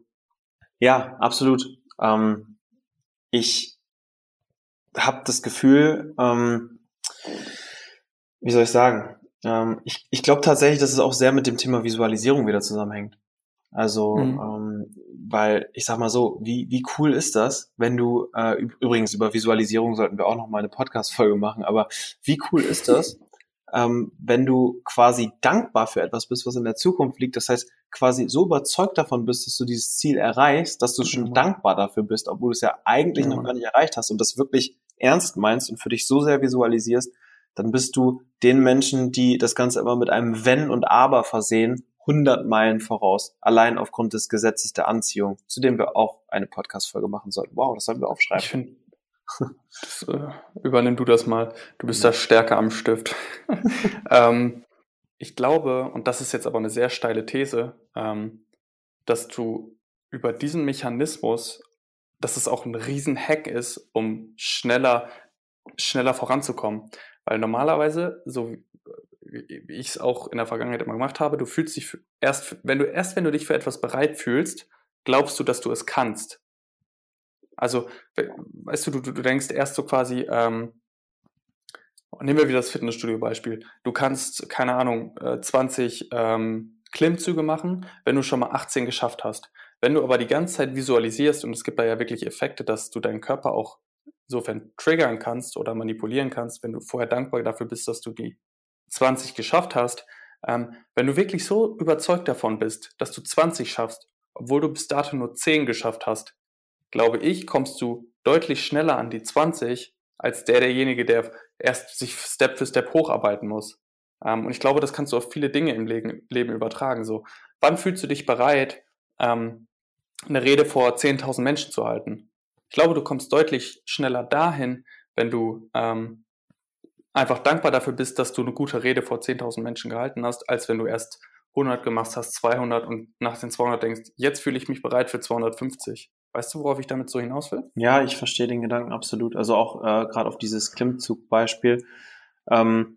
Ja, absolut. Ähm, ich habe das Gefühl, ähm, wie soll ich sagen, ähm, ich, ich glaube tatsächlich, dass es auch sehr mit dem Thema Visualisierung wieder zusammenhängt. Also, mhm. ähm, weil ich sag mal so, wie wie cool ist das, wenn du, äh, übrigens über Visualisierung sollten wir auch noch mal eine Podcast-Folge machen, aber wie cool ist das, ähm, wenn du quasi dankbar für etwas bist, was in der Zukunft liegt, das heißt, quasi so überzeugt davon bist, dass du dieses Ziel erreichst, dass du schon ja, dankbar dafür bist, obwohl du es ja eigentlich ja, noch gar nicht erreicht hast und das wirklich ernst meinst und für dich so sehr visualisierst, dann bist du den Menschen, die das Ganze immer mit einem Wenn und Aber versehen, hundert Meilen voraus, allein aufgrund des Gesetzes der Anziehung, zu dem wir auch eine Podcast-Folge machen sollten. Wow, das sollten wir aufschreiben. Ich finde, das, äh, übernimm du das mal. Du bist ja. da stärker am Stift. ähm, ich glaube, und das ist jetzt aber eine sehr steile These, ähm, dass du über diesen Mechanismus, dass es auch ein Riesen-Hack ist, um schneller, schneller voranzukommen. Weil normalerweise, so wie ich es auch in der Vergangenheit immer gemacht habe, du fühlst dich für, erst, wenn du erst wenn du dich für etwas bereit fühlst, glaubst du, dass du es kannst. Also, weißt du, du, du denkst erst so quasi, ähm, nehmen wir wieder das Fitnessstudio-Beispiel. Du kannst, keine Ahnung, zwanzig ähm, Klimmzüge machen, wenn du schon mal achtzehn geschafft hast. Wenn du aber die ganze Zeit visualisierst, und es gibt da ja wirklich Effekte, dass du deinen Körper auch insofern triggern kannst oder manipulieren kannst, wenn du vorher dankbar dafür bist, dass du die zwanzig geschafft hast, ähm, wenn du wirklich so überzeugt davon bist, dass du zwanzig schaffst, obwohl du bis dato nur zehn geschafft hast, glaube ich, kommst du deutlich schneller an die zwanzig, als der derjenige, der erst sich Step für Step hocharbeiten muss. Ähm, und ich glaube, das kannst du auf viele Dinge im Leben, Leben übertragen. So, wann fühlst du dich bereit, ähm, eine Rede vor zehntausend Menschen zu halten? Ich glaube, du kommst deutlich schneller dahin, wenn du ähm, einfach dankbar dafür bist, dass du eine gute Rede vor zehntausend Menschen gehalten hast, als wenn du erst hundert gemacht hast, zweihundert und nach den zweihundert denkst, jetzt fühle ich mich bereit für zweihundertfünfzig. Weißt du, worauf ich damit so hinaus will? Ja, ich verstehe den Gedanken absolut. Also auch äh, gerade auf dieses Klimmzug-Beispiel. Ähm,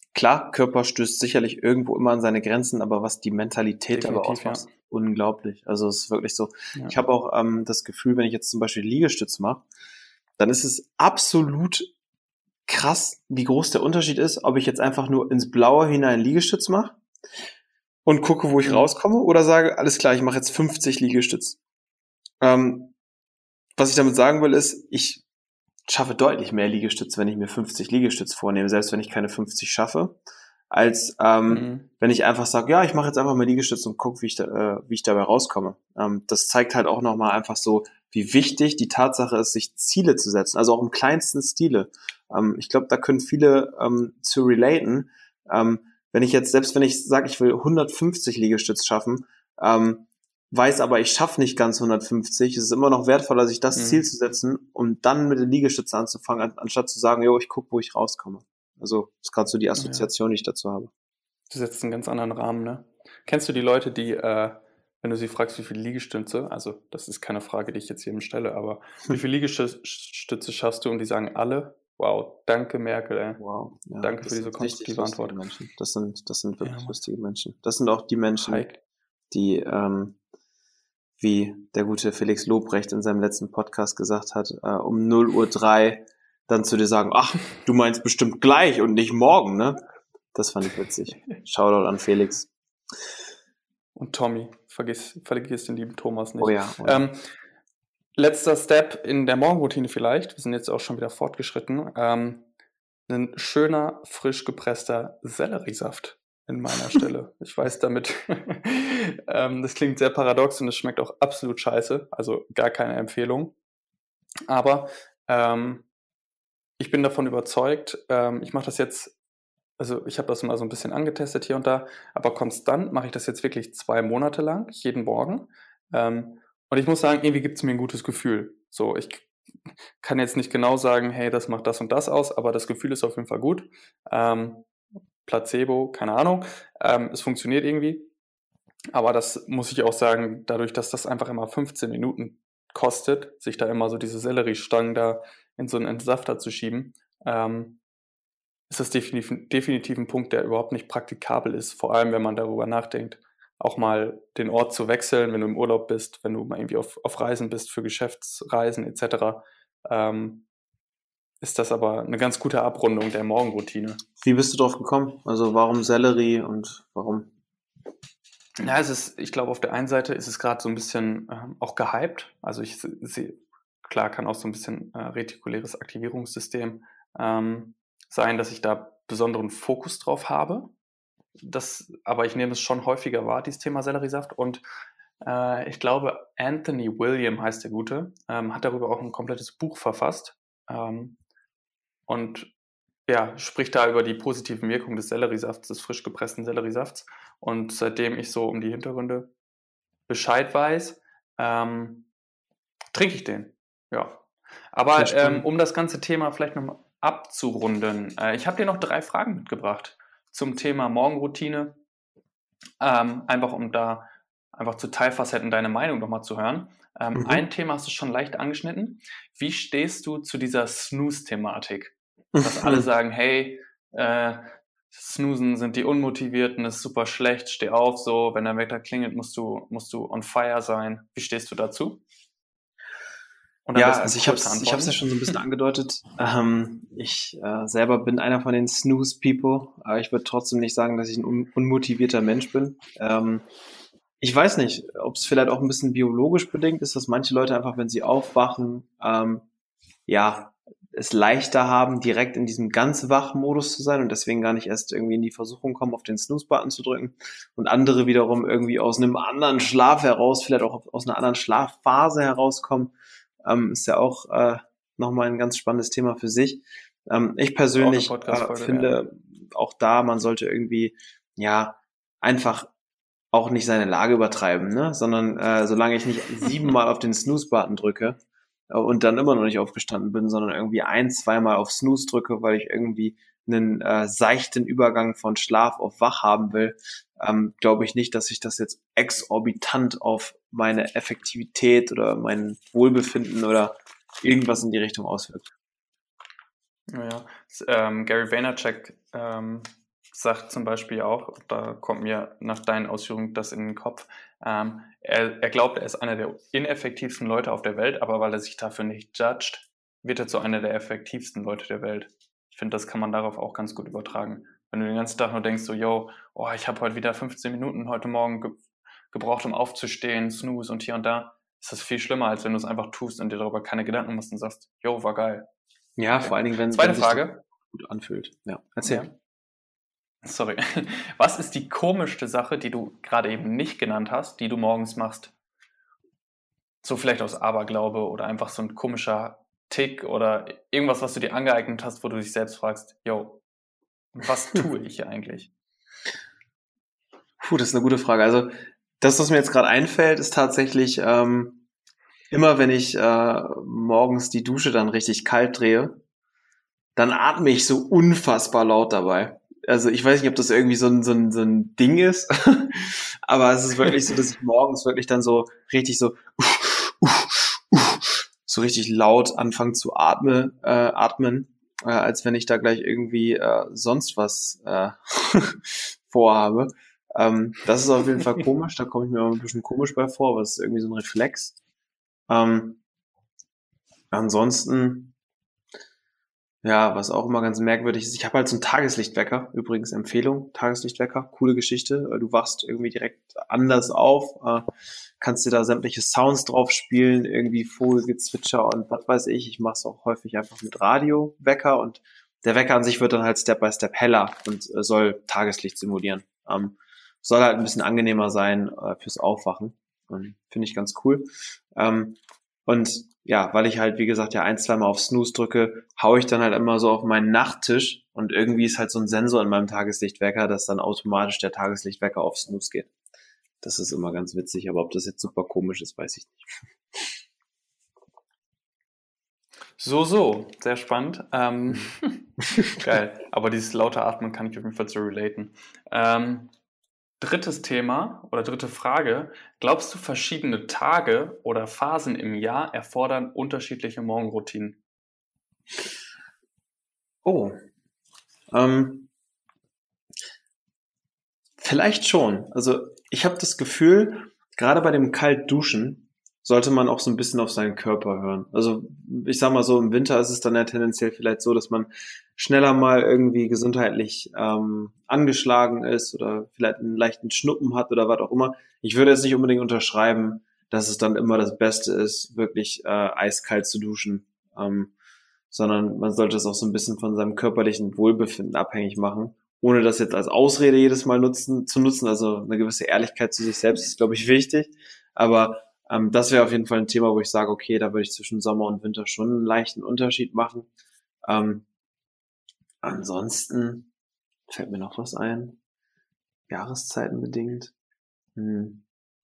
klar, Körper stößt sicherlich irgendwo immer an seine Grenzen, aber was die Mentalität aber ausmacht, ja. unglaublich. Also es ist wirklich so. Ja. Ich habe auch ähm, das Gefühl, wenn ich jetzt zum Beispiel Liegestütz mache, dann ist es absolut krass, wie groß der Unterschied ist, ob ich jetzt einfach nur ins Blaue hinein Liegestütz mache und gucke, wo ich mhm. rauskomme, oder sage, alles klar, ich mache jetzt fünfzig Liegestütz. Ähm, was ich damit sagen will, ist, ich schaffe deutlich mehr Liegestütz, wenn ich mir fünfzig Liegestütz vornehme, selbst wenn ich keine fünfzig schaffe, als ähm, mhm. wenn ich einfach sage, ja, ich mache jetzt einfach mal Liegestütz und gucke, wie ich da, äh, wie ich dabei rauskomme. Ähm, das zeigt halt auch nochmal einfach so, wie wichtig die Tatsache ist, sich Ziele zu setzen, also auch im kleinsten Stile. Ähm, ich glaube, da können viele ähm, zu relaten. Ähm, wenn ich jetzt, selbst wenn ich sage, ich will hundertfünfzig Liegestütz schaffen, ähm, weiß aber, ich schaffe nicht ganz hundertfünfzig, es ist immer noch wertvoller, sich das mhm. Ziel zu setzen, um dann mit den Liegestützen anzufangen, anstatt zu sagen, jo, ich gucke, wo ich rauskomme. Also das ist gerade so die Assoziation, ja. die ich dazu habe. Du setzt einen ganz anderen Rahmen, ne? Kennst du die Leute, die, äh, wenn du sie fragst, wie viele Liegestütze, also das ist keine Frage, die ich jetzt jedem stelle, aber wie viele Liegestütze schaffst du, und die sagen alle, wow, danke Merkel, ey. Wow. Ja, danke für diese konstruktive Antwort. Menschen. Das sind, das sind wirklich ja, lustige Menschen. Das sind auch die Menschen, Hi. die, ähm, wie der gute Felix Lobrecht in seinem letzten Podcast gesagt hat, äh, um null Uhr drei dann zu dir sagen, ach, du meinst bestimmt gleich und nicht morgen, ne? Das fand ich witzig. Shoutout an Felix. Und Tommy, vergiss, vergiss den lieben Thomas nicht. Oh ja. Oh ja. Ähm, letzter Step in der Morgenroutine vielleicht, wir sind jetzt auch schon wieder fortgeschritten, ähm, ein schöner, frisch gepresster Selleriesaft in meiner Stelle. Ich weiß damit, ähm, das klingt sehr paradox und es schmeckt auch absolut scheiße, also gar keine Empfehlung. Aber ähm, ich bin davon überzeugt, ähm, ich mache das jetzt, also ich habe das mal so ein bisschen angetestet hier und da, aber konstant mache ich das jetzt wirklich zwei Monate lang, jeden Morgen. Ähm, und ich muss sagen, irgendwie gibt es mir ein gutes Gefühl. So, ich kann jetzt nicht genau sagen, hey, das macht das und das aus, aber das Gefühl ist auf jeden Fall gut. Ähm, Placebo, keine Ahnung. Ähm, es funktioniert irgendwie. Aber das muss ich auch sagen, dadurch, dass das einfach immer fünfzehn Minuten kostet, sich da immer so diese Selleriestangen da in so einen Entsafter zu schieben, ähm, ist das definitiv, definitiv ein Punkt, der überhaupt nicht praktikabel ist. Vor allem, wenn man darüber nachdenkt, auch mal den Ort zu wechseln, wenn du im Urlaub bist, wenn du mal irgendwie auf, auf Reisen bist, für Geschäftsreisen et cetera. Ähm, ist das aber eine ganz gute Abrundung der Morgenroutine. Wie bist du drauf gekommen? Also warum Sellerie und warum? Ja, es ist, ich glaube, auf der einen Seite ist es gerade so ein bisschen ähm, auch gehypt. Also ich sehe, klar kann auch so ein bisschen äh, retikuläres Aktivierungssystem ähm, sein, dass ich da besonderen Fokus drauf habe. Das, aber ich nehme es schon häufiger wahr, dieses Thema Selleriesaft. Und äh, ich glaube, Anthony William heißt der Gute, ähm, hat darüber auch ein komplettes Buch verfasst. Ähm, und ja, spricht da über die positiven Wirkungen des Selleriesafts, des frisch gepressten Selleriesafts. Und seitdem ich so um die Hintergründe Bescheid weiß, ähm, trinke ich den. Ja. Aber ähm, um das ganze Thema vielleicht nochmal abzurunden, äh, ich habe dir noch drei Fragen mitgebracht zum Thema Morgenroutine. Ähm, einfach um da einfach zu Teilfacetten deine Meinung nochmal zu hören. Ähm, mhm. Ein Thema hast du schon leicht angeschnitten. Wie stehst du zu dieser Snooze-Thematik? Dass alle sagen, hey, äh, Snoozen sind die Unmotivierten, ist super schlecht, steh auf, so, wenn der Wecker klingelt, musst du, musst du on fire sein. Wie stehst du dazu? Ja, also ich habe es ich hab's ja schon so ein bisschen angedeutet. Ähm, ich äh, selber bin einer von den Snooze-People, aber ich würde trotzdem nicht sagen, dass ich ein un- unmotivierter Mensch bin. Ähm, ich weiß nicht, ob es vielleicht auch ein bisschen biologisch bedingt ist, dass manche Leute einfach, wenn sie aufwachen, ähm, ja, es leichter haben, direkt in diesem ganz Wach-Modus zu sein und deswegen gar nicht erst irgendwie in die Versuchung kommen, auf den Snooze-Button zu drücken. Und andere wiederum irgendwie aus einem anderen Schlaf heraus, vielleicht auch aus einer anderen Schlafphase herauskommen. Ähm, ist ja auch äh, nochmal ein ganz spannendes Thema für sich. Ähm, ich persönlich äh, finde ja. auch da, man sollte irgendwie, ja, einfach auch nicht seine Lage übertreiben, ne? Sondern äh, solange ich nicht siebenmal auf den Snooze-Button drücke, und dann immer noch nicht aufgestanden bin, sondern irgendwie ein-, zweimal auf Snooze drücke, weil ich irgendwie einen äh, seichten Übergang von Schlaf auf Wach haben will, ähm, glaube ich nicht, dass sich das jetzt exorbitant auf meine Effektivität oder mein Wohlbefinden oder irgendwas in die Richtung auswirkt. Ja, ähm, Gary Vaynerchuk ähm, sagt zum Beispiel auch, da kommt mir nach deinen Ausführungen das in den Kopf, ähm, er, er glaubt, er ist einer der ineffektivsten Leute auf der Welt, aber weil er sich dafür nicht judgt, wird er zu einer der effektivsten Leute der Welt. Ich finde, das kann man darauf auch ganz gut übertragen. Wenn du den ganzen Tag nur denkst, so, yo, oh, ich habe heute wieder fünfzehn Minuten heute Morgen ge- gebraucht, um aufzustehen, Snooze und hier und da, ist das viel schlimmer, als wenn du es einfach tust und dir darüber keine Gedanken machst und sagst, yo, war geil. Ja, Okay. vor allen Dingen, wenn, Zweite wenn sich Frage. das gut anfühlt. Ja, erzähl. Ja. Sorry. Was ist die komischste Sache, die du gerade eben nicht genannt hast, die du morgens machst? So vielleicht aus Aberglaube oder einfach so ein komischer Tick oder irgendwas, was du dir angeeignet hast, wo du dich selbst fragst, yo, was tue ich hier eigentlich? Puh, das ist eine gute Frage. Also das, was mir jetzt gerade einfällt, ist tatsächlich ähm, immer, wenn ich äh, morgens die Dusche dann richtig kalt drehe, dann atme ich so unfassbar laut dabei. Also ich weiß nicht, ob das irgendwie so ein, so ein, so ein Ding ist, aber es ist wirklich so, dass ich morgens wirklich dann so richtig so so richtig laut anfange zu atmen, äh, atmen, äh, als wenn ich da gleich irgendwie äh, sonst was äh, vorhabe. Ähm, das ist auf jeden Fall komisch, da komme ich mir immer ein bisschen komisch bei vor, aber es ist irgendwie so ein Reflex. Ähm, ansonsten ja, was auch immer ganz merkwürdig ist, ich habe halt so einen Tageslichtwecker, übrigens Empfehlung, Tageslichtwecker, coole Geschichte, du wachst irgendwie direkt anders auf, äh, kannst dir da sämtliche Sounds drauf spielen, irgendwie Vogelgezwitscher und was weiß ich, ich mache es auch häufig einfach mit Radiowecker und der Wecker an sich wird dann halt Step by Step heller und äh, soll Tageslicht simulieren. Ähm, soll halt ein bisschen angenehmer sein äh, fürs Aufwachen, ähm, finde ich ganz cool. Ähm, und ja, weil ich halt, wie gesagt, ja ein, zweimal auf Snooze drücke, haue ich dann halt immer so auf meinen Nachttisch und irgendwie ist halt so ein Sensor in meinem Tageslichtwecker, dass dann automatisch der Tageslichtwecker auf Snooze geht. Das ist immer ganz witzig, aber ob das jetzt super komisch ist, weiß ich nicht. So, so, sehr spannend. Ähm, geil, aber dieses laute Atmen kann ich auf jeden Fall so relaten. Ähm, drittes Thema oder dritte Frage. Glaubst du, verschiedene Tage oder Phasen im Jahr erfordern unterschiedliche Morgenroutinen? Oh. Ähm, vielleicht schon. Also ich habe das Gefühl, gerade bei dem Kaltduschen sollte man auch so ein bisschen auf seinen Körper hören. Also ich sag mal so, im Winter ist es dann ja tendenziell vielleicht so, dass man schneller mal irgendwie gesundheitlich ähm, angeschlagen ist oder vielleicht einen leichten Schnuppen hat oder was auch immer. Ich würde jetzt nicht unbedingt unterschreiben, dass es dann immer das Beste ist, wirklich äh, eiskalt zu duschen, ähm, sondern man sollte es auch so ein bisschen von seinem körperlichen Wohlbefinden abhängig machen, ohne das jetzt als Ausrede jedes Mal nutzen zu nutzen. Also eine gewisse Ehrlichkeit zu sich selbst ist, glaube ich, wichtig. Aber ähm, das wäre auf jeden Fall ein Thema, wo ich sage, okay, da würde ich zwischen Sommer und Winter schon einen leichten Unterschied machen. Ähm, ansonsten fällt mir noch was ein. Jahreszeiten bedingt. Hm.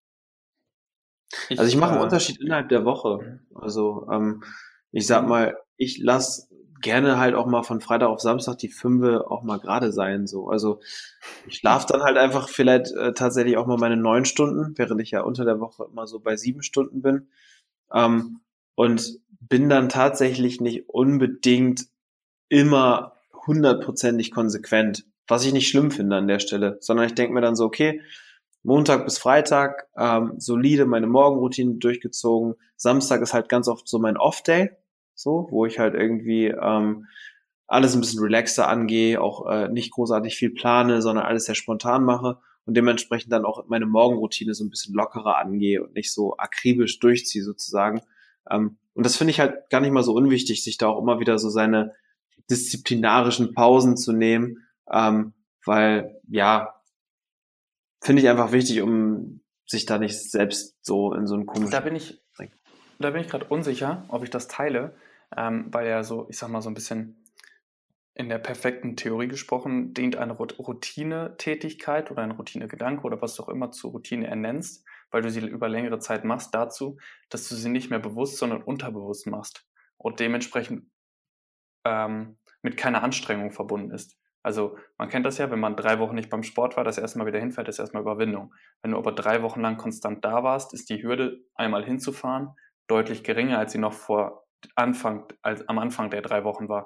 Ich, Also ich mache einen äh, Unterschied innerhalb der Woche. Also ähm, ich sag mal, ich lasse gerne halt auch mal von Freitag auf Samstag die Fünfe auch mal gerade sein. So, also ich schlafe dann halt einfach vielleicht äh, tatsächlich auch mal meine neun Stunden, während ich ja unter der Woche immer so bei sieben Stunden bin. Ähm, und bin dann tatsächlich nicht unbedingt immer hundertprozentig konsequent, was ich nicht schlimm finde an der Stelle, sondern ich denke mir dann so, okay, Montag bis Freitag ähm, solide meine Morgenroutine durchgezogen. Samstag ist halt ganz oft so mein Off-Day, so, wo ich halt irgendwie ähm, alles ein bisschen relaxter angehe, auch äh, nicht großartig viel plane, sondern alles sehr spontan mache und dementsprechend dann auch meine Morgenroutine so ein bisschen lockerer angehe und nicht so akribisch durchziehe sozusagen. Ähm, und das finde ich halt gar nicht mal so unwichtig, sich da auch immer wieder so seine disziplinarischen Pausen zu nehmen, ähm, weil, ja, finde ich einfach wichtig, um sich da nicht selbst so in so einen komischen... Da bin ich, da bin ich gerade unsicher, ob ich das teile, ähm, weil ja so, ich sag mal so ein bisschen in der perfekten Theorie gesprochen, dient eine Routinetätigkeit oder ein Routinegedanke oder was du auch immer zur Routine ernennst, weil du sie über längere Zeit machst, dazu, dass du sie nicht mehr bewusst, sondern unterbewusst machst und dementsprechend ähm, mit keiner Anstrengung verbunden ist. Also man kennt das ja, wenn man drei Wochen nicht beim Sport war, das erste Mal wieder hinfällt, ist erstmal Überwindung. Wenn du aber drei Wochen lang konstant da warst, ist die Hürde, einmal hinzufahren, deutlich geringer, als sie noch vor Anfang, als am Anfang der drei Wochen war.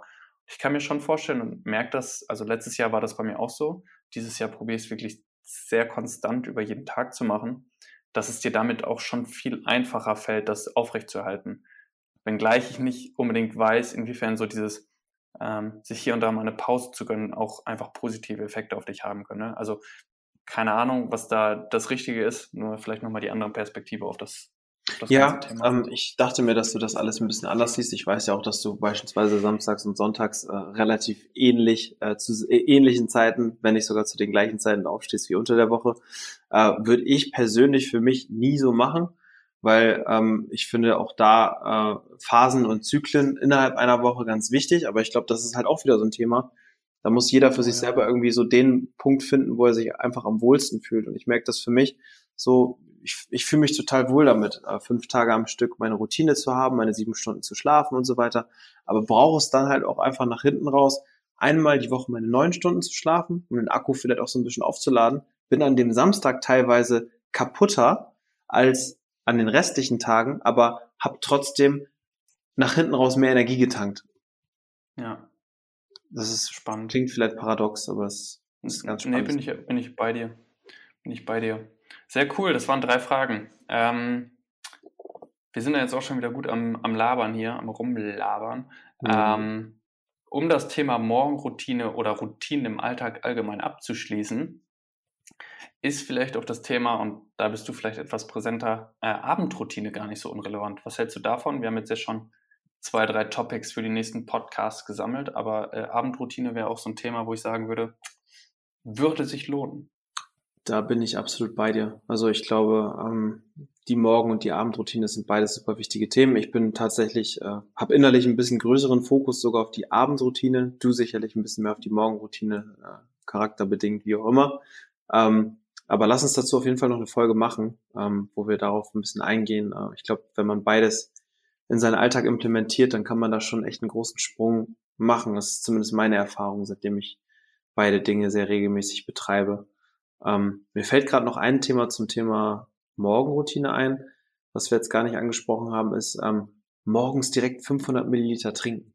ich kann mir schon vorstellen und merke das, also letztes Jahr war das bei mir auch so, dieses Jahr probiere ich es wirklich sehr konstant über jeden Tag zu machen, dass es dir damit auch schon viel einfacher fällt, das aufrechtzuerhalten. Wenngleich ich nicht unbedingt weiß, inwiefern so dieses ähm, sich hier und da mal eine Pause zu gönnen auch einfach positive Effekte auf dich haben können. Ne? Also keine Ahnung, was da das Richtige ist, nur vielleicht nochmal die andere Perspektive auf das, auf das Ja, ganze Thema. ähm, ich dachte mir, dass du das alles ein bisschen anders siehst. Ich weiß ja auch, dass du beispielsweise samstags und sonntags äh, relativ ähnlich äh, zu äh, ähnlichen Zeiten, wenn nicht sogar zu den gleichen Zeiten aufstehst wie unter der Woche. Äh, würde ich persönlich für mich nie so machen, weil ähm, ich finde auch da äh, Phasen und Zyklen innerhalb einer Woche ganz wichtig. Aber ich glaube, das ist halt auch wieder so ein Thema. Da muss jeder für Oh sich ja. selber irgendwie so den Punkt finden, wo er sich einfach am wohlsten fühlt. Und ich merke das für mich so, ich, ich fühle mich total wohl damit, äh, fünf Tage am Stück meine Routine zu haben, meine sieben Stunden zu schlafen und so weiter. Aber brauche es dann halt auch einfach nach hinten raus, einmal die Woche meine neun Stunden zu schlafen, um den Akku vielleicht auch so ein bisschen aufzuladen. Bin an dem Samstag teilweise kaputter als an den restlichen Tagen, aber habe trotzdem nach hinten raus mehr Energie getankt. Ja. Das ist Spannend. Klingt vielleicht paradox, aber es ist ganz Nee, spannend. bin ich, bin ich bei dir. Bin ich bei dir. Sehr cool, das waren drei Fragen. Ähm, wir sind ja jetzt auch schon wieder gut am, am Labern hier, am Rumlabern. Mhm. Ähm, um das Thema Morgenroutine oder Routinen im Alltag allgemein abzuschließen, ist vielleicht auch das Thema, und da bist du vielleicht etwas präsenter, äh, Abendroutine gar nicht so unrelevant. Was hältst du davon? Wir haben jetzt ja schon zwei, drei Topics für die nächsten Podcasts gesammelt, aber äh, Abendroutine wäre auch so ein Thema, wo ich sagen würde, würde sich lohnen. Da bin ich absolut bei dir. Also ich glaube, ähm, die Morgen- und die Abendroutine sind beides super wichtige Themen. Ich bin tatsächlich, äh, habe innerlich ein bisschen größeren Fokus sogar auf die Abendroutine. Du sicherlich ein bisschen mehr auf die Morgenroutine, äh, charakterbedingt, wie auch immer. Ähm, aber lass uns dazu auf jeden Fall noch eine Folge machen, ähm, wo wir darauf ein bisschen eingehen. Äh, ich glaube, wenn man beides in seinen Alltag implementiert, dann kann man da schon echt einen großen Sprung machen. Das ist zumindest meine Erfahrung, seitdem ich beide Dinge sehr regelmäßig betreibe. Ähm, mir fällt gerade noch ein Thema zum Thema Morgenroutine ein, was wir jetzt gar nicht angesprochen haben, ist ähm, morgens direkt fünfhundert Milliliter trinken.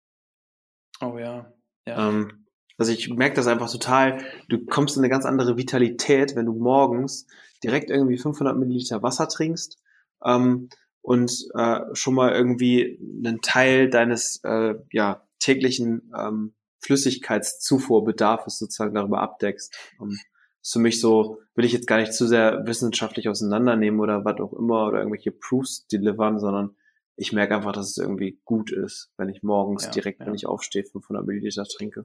Oh ja, ja. Ähm, also ich merke das einfach total, du kommst in eine ganz andere Vitalität, wenn du morgens direkt irgendwie fünfhundert Milliliter Wasser trinkst ähm, und äh, schon mal irgendwie einen Teil deines äh, ja, täglichen ähm, Flüssigkeitszufuhrbedarfs sozusagen darüber abdeckst. Ähm, ist für mich so, will ich jetzt gar nicht zu sehr wissenschaftlich auseinandernehmen oder was auch immer oder irgendwelche Proofs delivern, sondern ich merke einfach, dass es irgendwie gut ist, wenn ich morgens Ja, direkt, ja. wenn ich aufstehe, fünfhundert Milliliter trinke.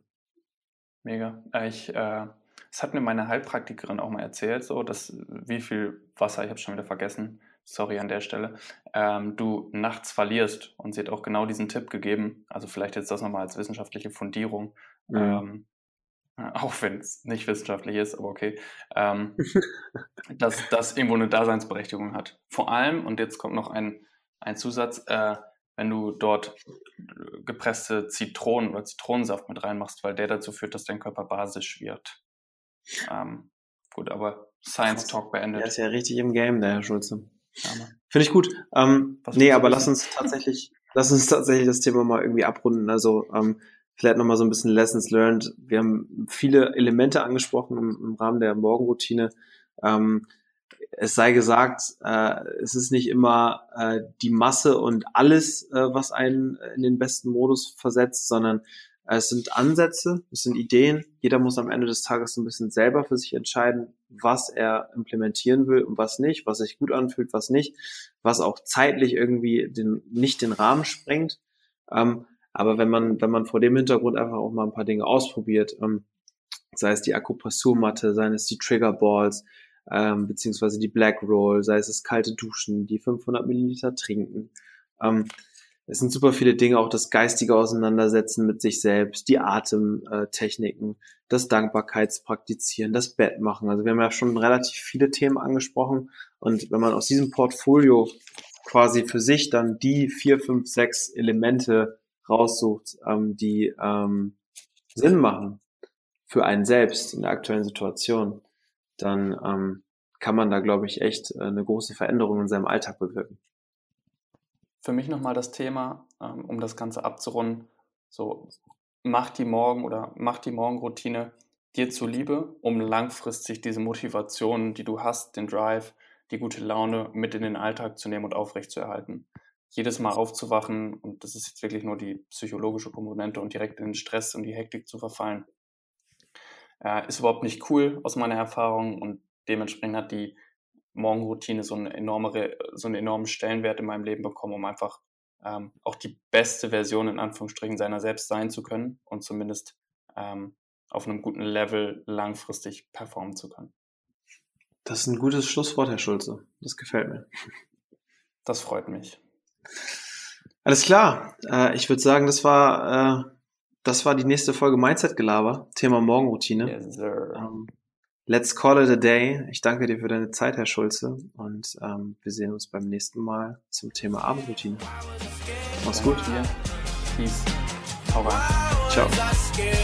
Mega. Äh, Ich, äh, das hat mir meine Heilpraktikerin auch mal erzählt, so, dass wie viel Wasser, ich habe schon wieder vergessen, sorry an der Stelle, ähm, du nachts verlierst. Und sie hat auch genau diesen Tipp gegeben. Also vielleicht jetzt das nochmal als wissenschaftliche Fundierung, Mhm. ähm, auch wenn es nicht wissenschaftlich ist, aber okay, ähm, dass das irgendwo eine Daseinsberechtigung hat. Vor allem, und jetzt kommt noch ein, ein Zusatz, äh, wenn du dort gepresste Zitronen oder Zitronensaft mit reinmachst, weil der dazu führt, dass dein Körper basisch wird. Ähm, gut, aber Science Talk beendet. Der ist ja richtig im Game, der Herr Schulze. Ja, Mann. Finde ich gut. Ähm, Was nee, willst du aber lass wissen? uns tatsächlich, lass uns tatsächlich das Thema mal irgendwie abrunden. Also ähm, vielleicht nochmal so ein bisschen Lessons learned. Wir haben viele Elemente angesprochen im, im Rahmen der Morgenroutine. Ähm, es sei gesagt, äh, es ist nicht immer äh, die Masse und alles, äh, was einen in den besten Modus versetzt, sondern äh, es sind Ansätze, es sind Ideen. Jeder muss am Ende des Tages ein bisschen selber für sich entscheiden, was er implementieren will und was nicht, was sich gut anfühlt, was nicht, was auch zeitlich irgendwie den, nicht den Rahmen sprengt. Ähm, aber wenn man, wenn man vor dem Hintergrund einfach auch mal ein paar Dinge ausprobiert, ähm, sei es die Akupressurmatte, sei es die Triggerballs, ähm, beziehungsweise die Black Roll, sei es das kalte Duschen, die fünfhundert Milliliter trinken. Ähm, es sind super viele Dinge, auch das geistige Auseinandersetzen mit sich selbst, die Atemtechniken, das Dankbarkeitspraktizieren, das Bett machen. Also wir haben ja schon relativ viele Themen angesprochen und wenn man aus diesem Portfolio quasi für sich dann die vier, fünf, sechs Elemente raussucht, ähm, die ähm, Sinn machen für einen selbst in der aktuellen Situation, dann ähm, kann man da, glaube ich, echt äh, eine große Veränderung in seinem Alltag bewirken. Für mich nochmal das Thema, ähm, um das Ganze abzurunden, so mach die Morgen- oder mach die Morgenroutine dir zuliebe, um langfristig diese Motivation, die du hast, den Drive, die gute Laune mit in den Alltag zu nehmen und aufrechtzuerhalten. Jedes Mal aufzuwachen, und das ist jetzt wirklich nur die psychologische Komponente, und direkt in den Stress und die Hektik zu verfallen, äh, ist überhaupt nicht cool aus meiner Erfahrung, und dementsprechend hat die Morgenroutine so, eine enorme, so einen enormen Stellenwert in meinem Leben bekommen, um einfach ähm, auch die beste Version in Anführungsstrichen seiner selbst sein zu können und zumindest ähm, auf einem guten Level langfristig performen zu können. Das ist ein gutes Schlusswort, Herr Schulze. Das gefällt mir. Das freut mich. Alles klar. Äh, ich würde sagen, das war, äh, das war die nächste Folge Mindset-Gelaber, Thema Morgenroutine. Yes, sir. Ähm, let's call it a day. Ich danke dir für deine Zeit, Herr Schulze. Und ähm, wir sehen uns beim nächsten Mal zum Thema Abendroutine. Mach's gut. Peace. Hau rein. Ciao.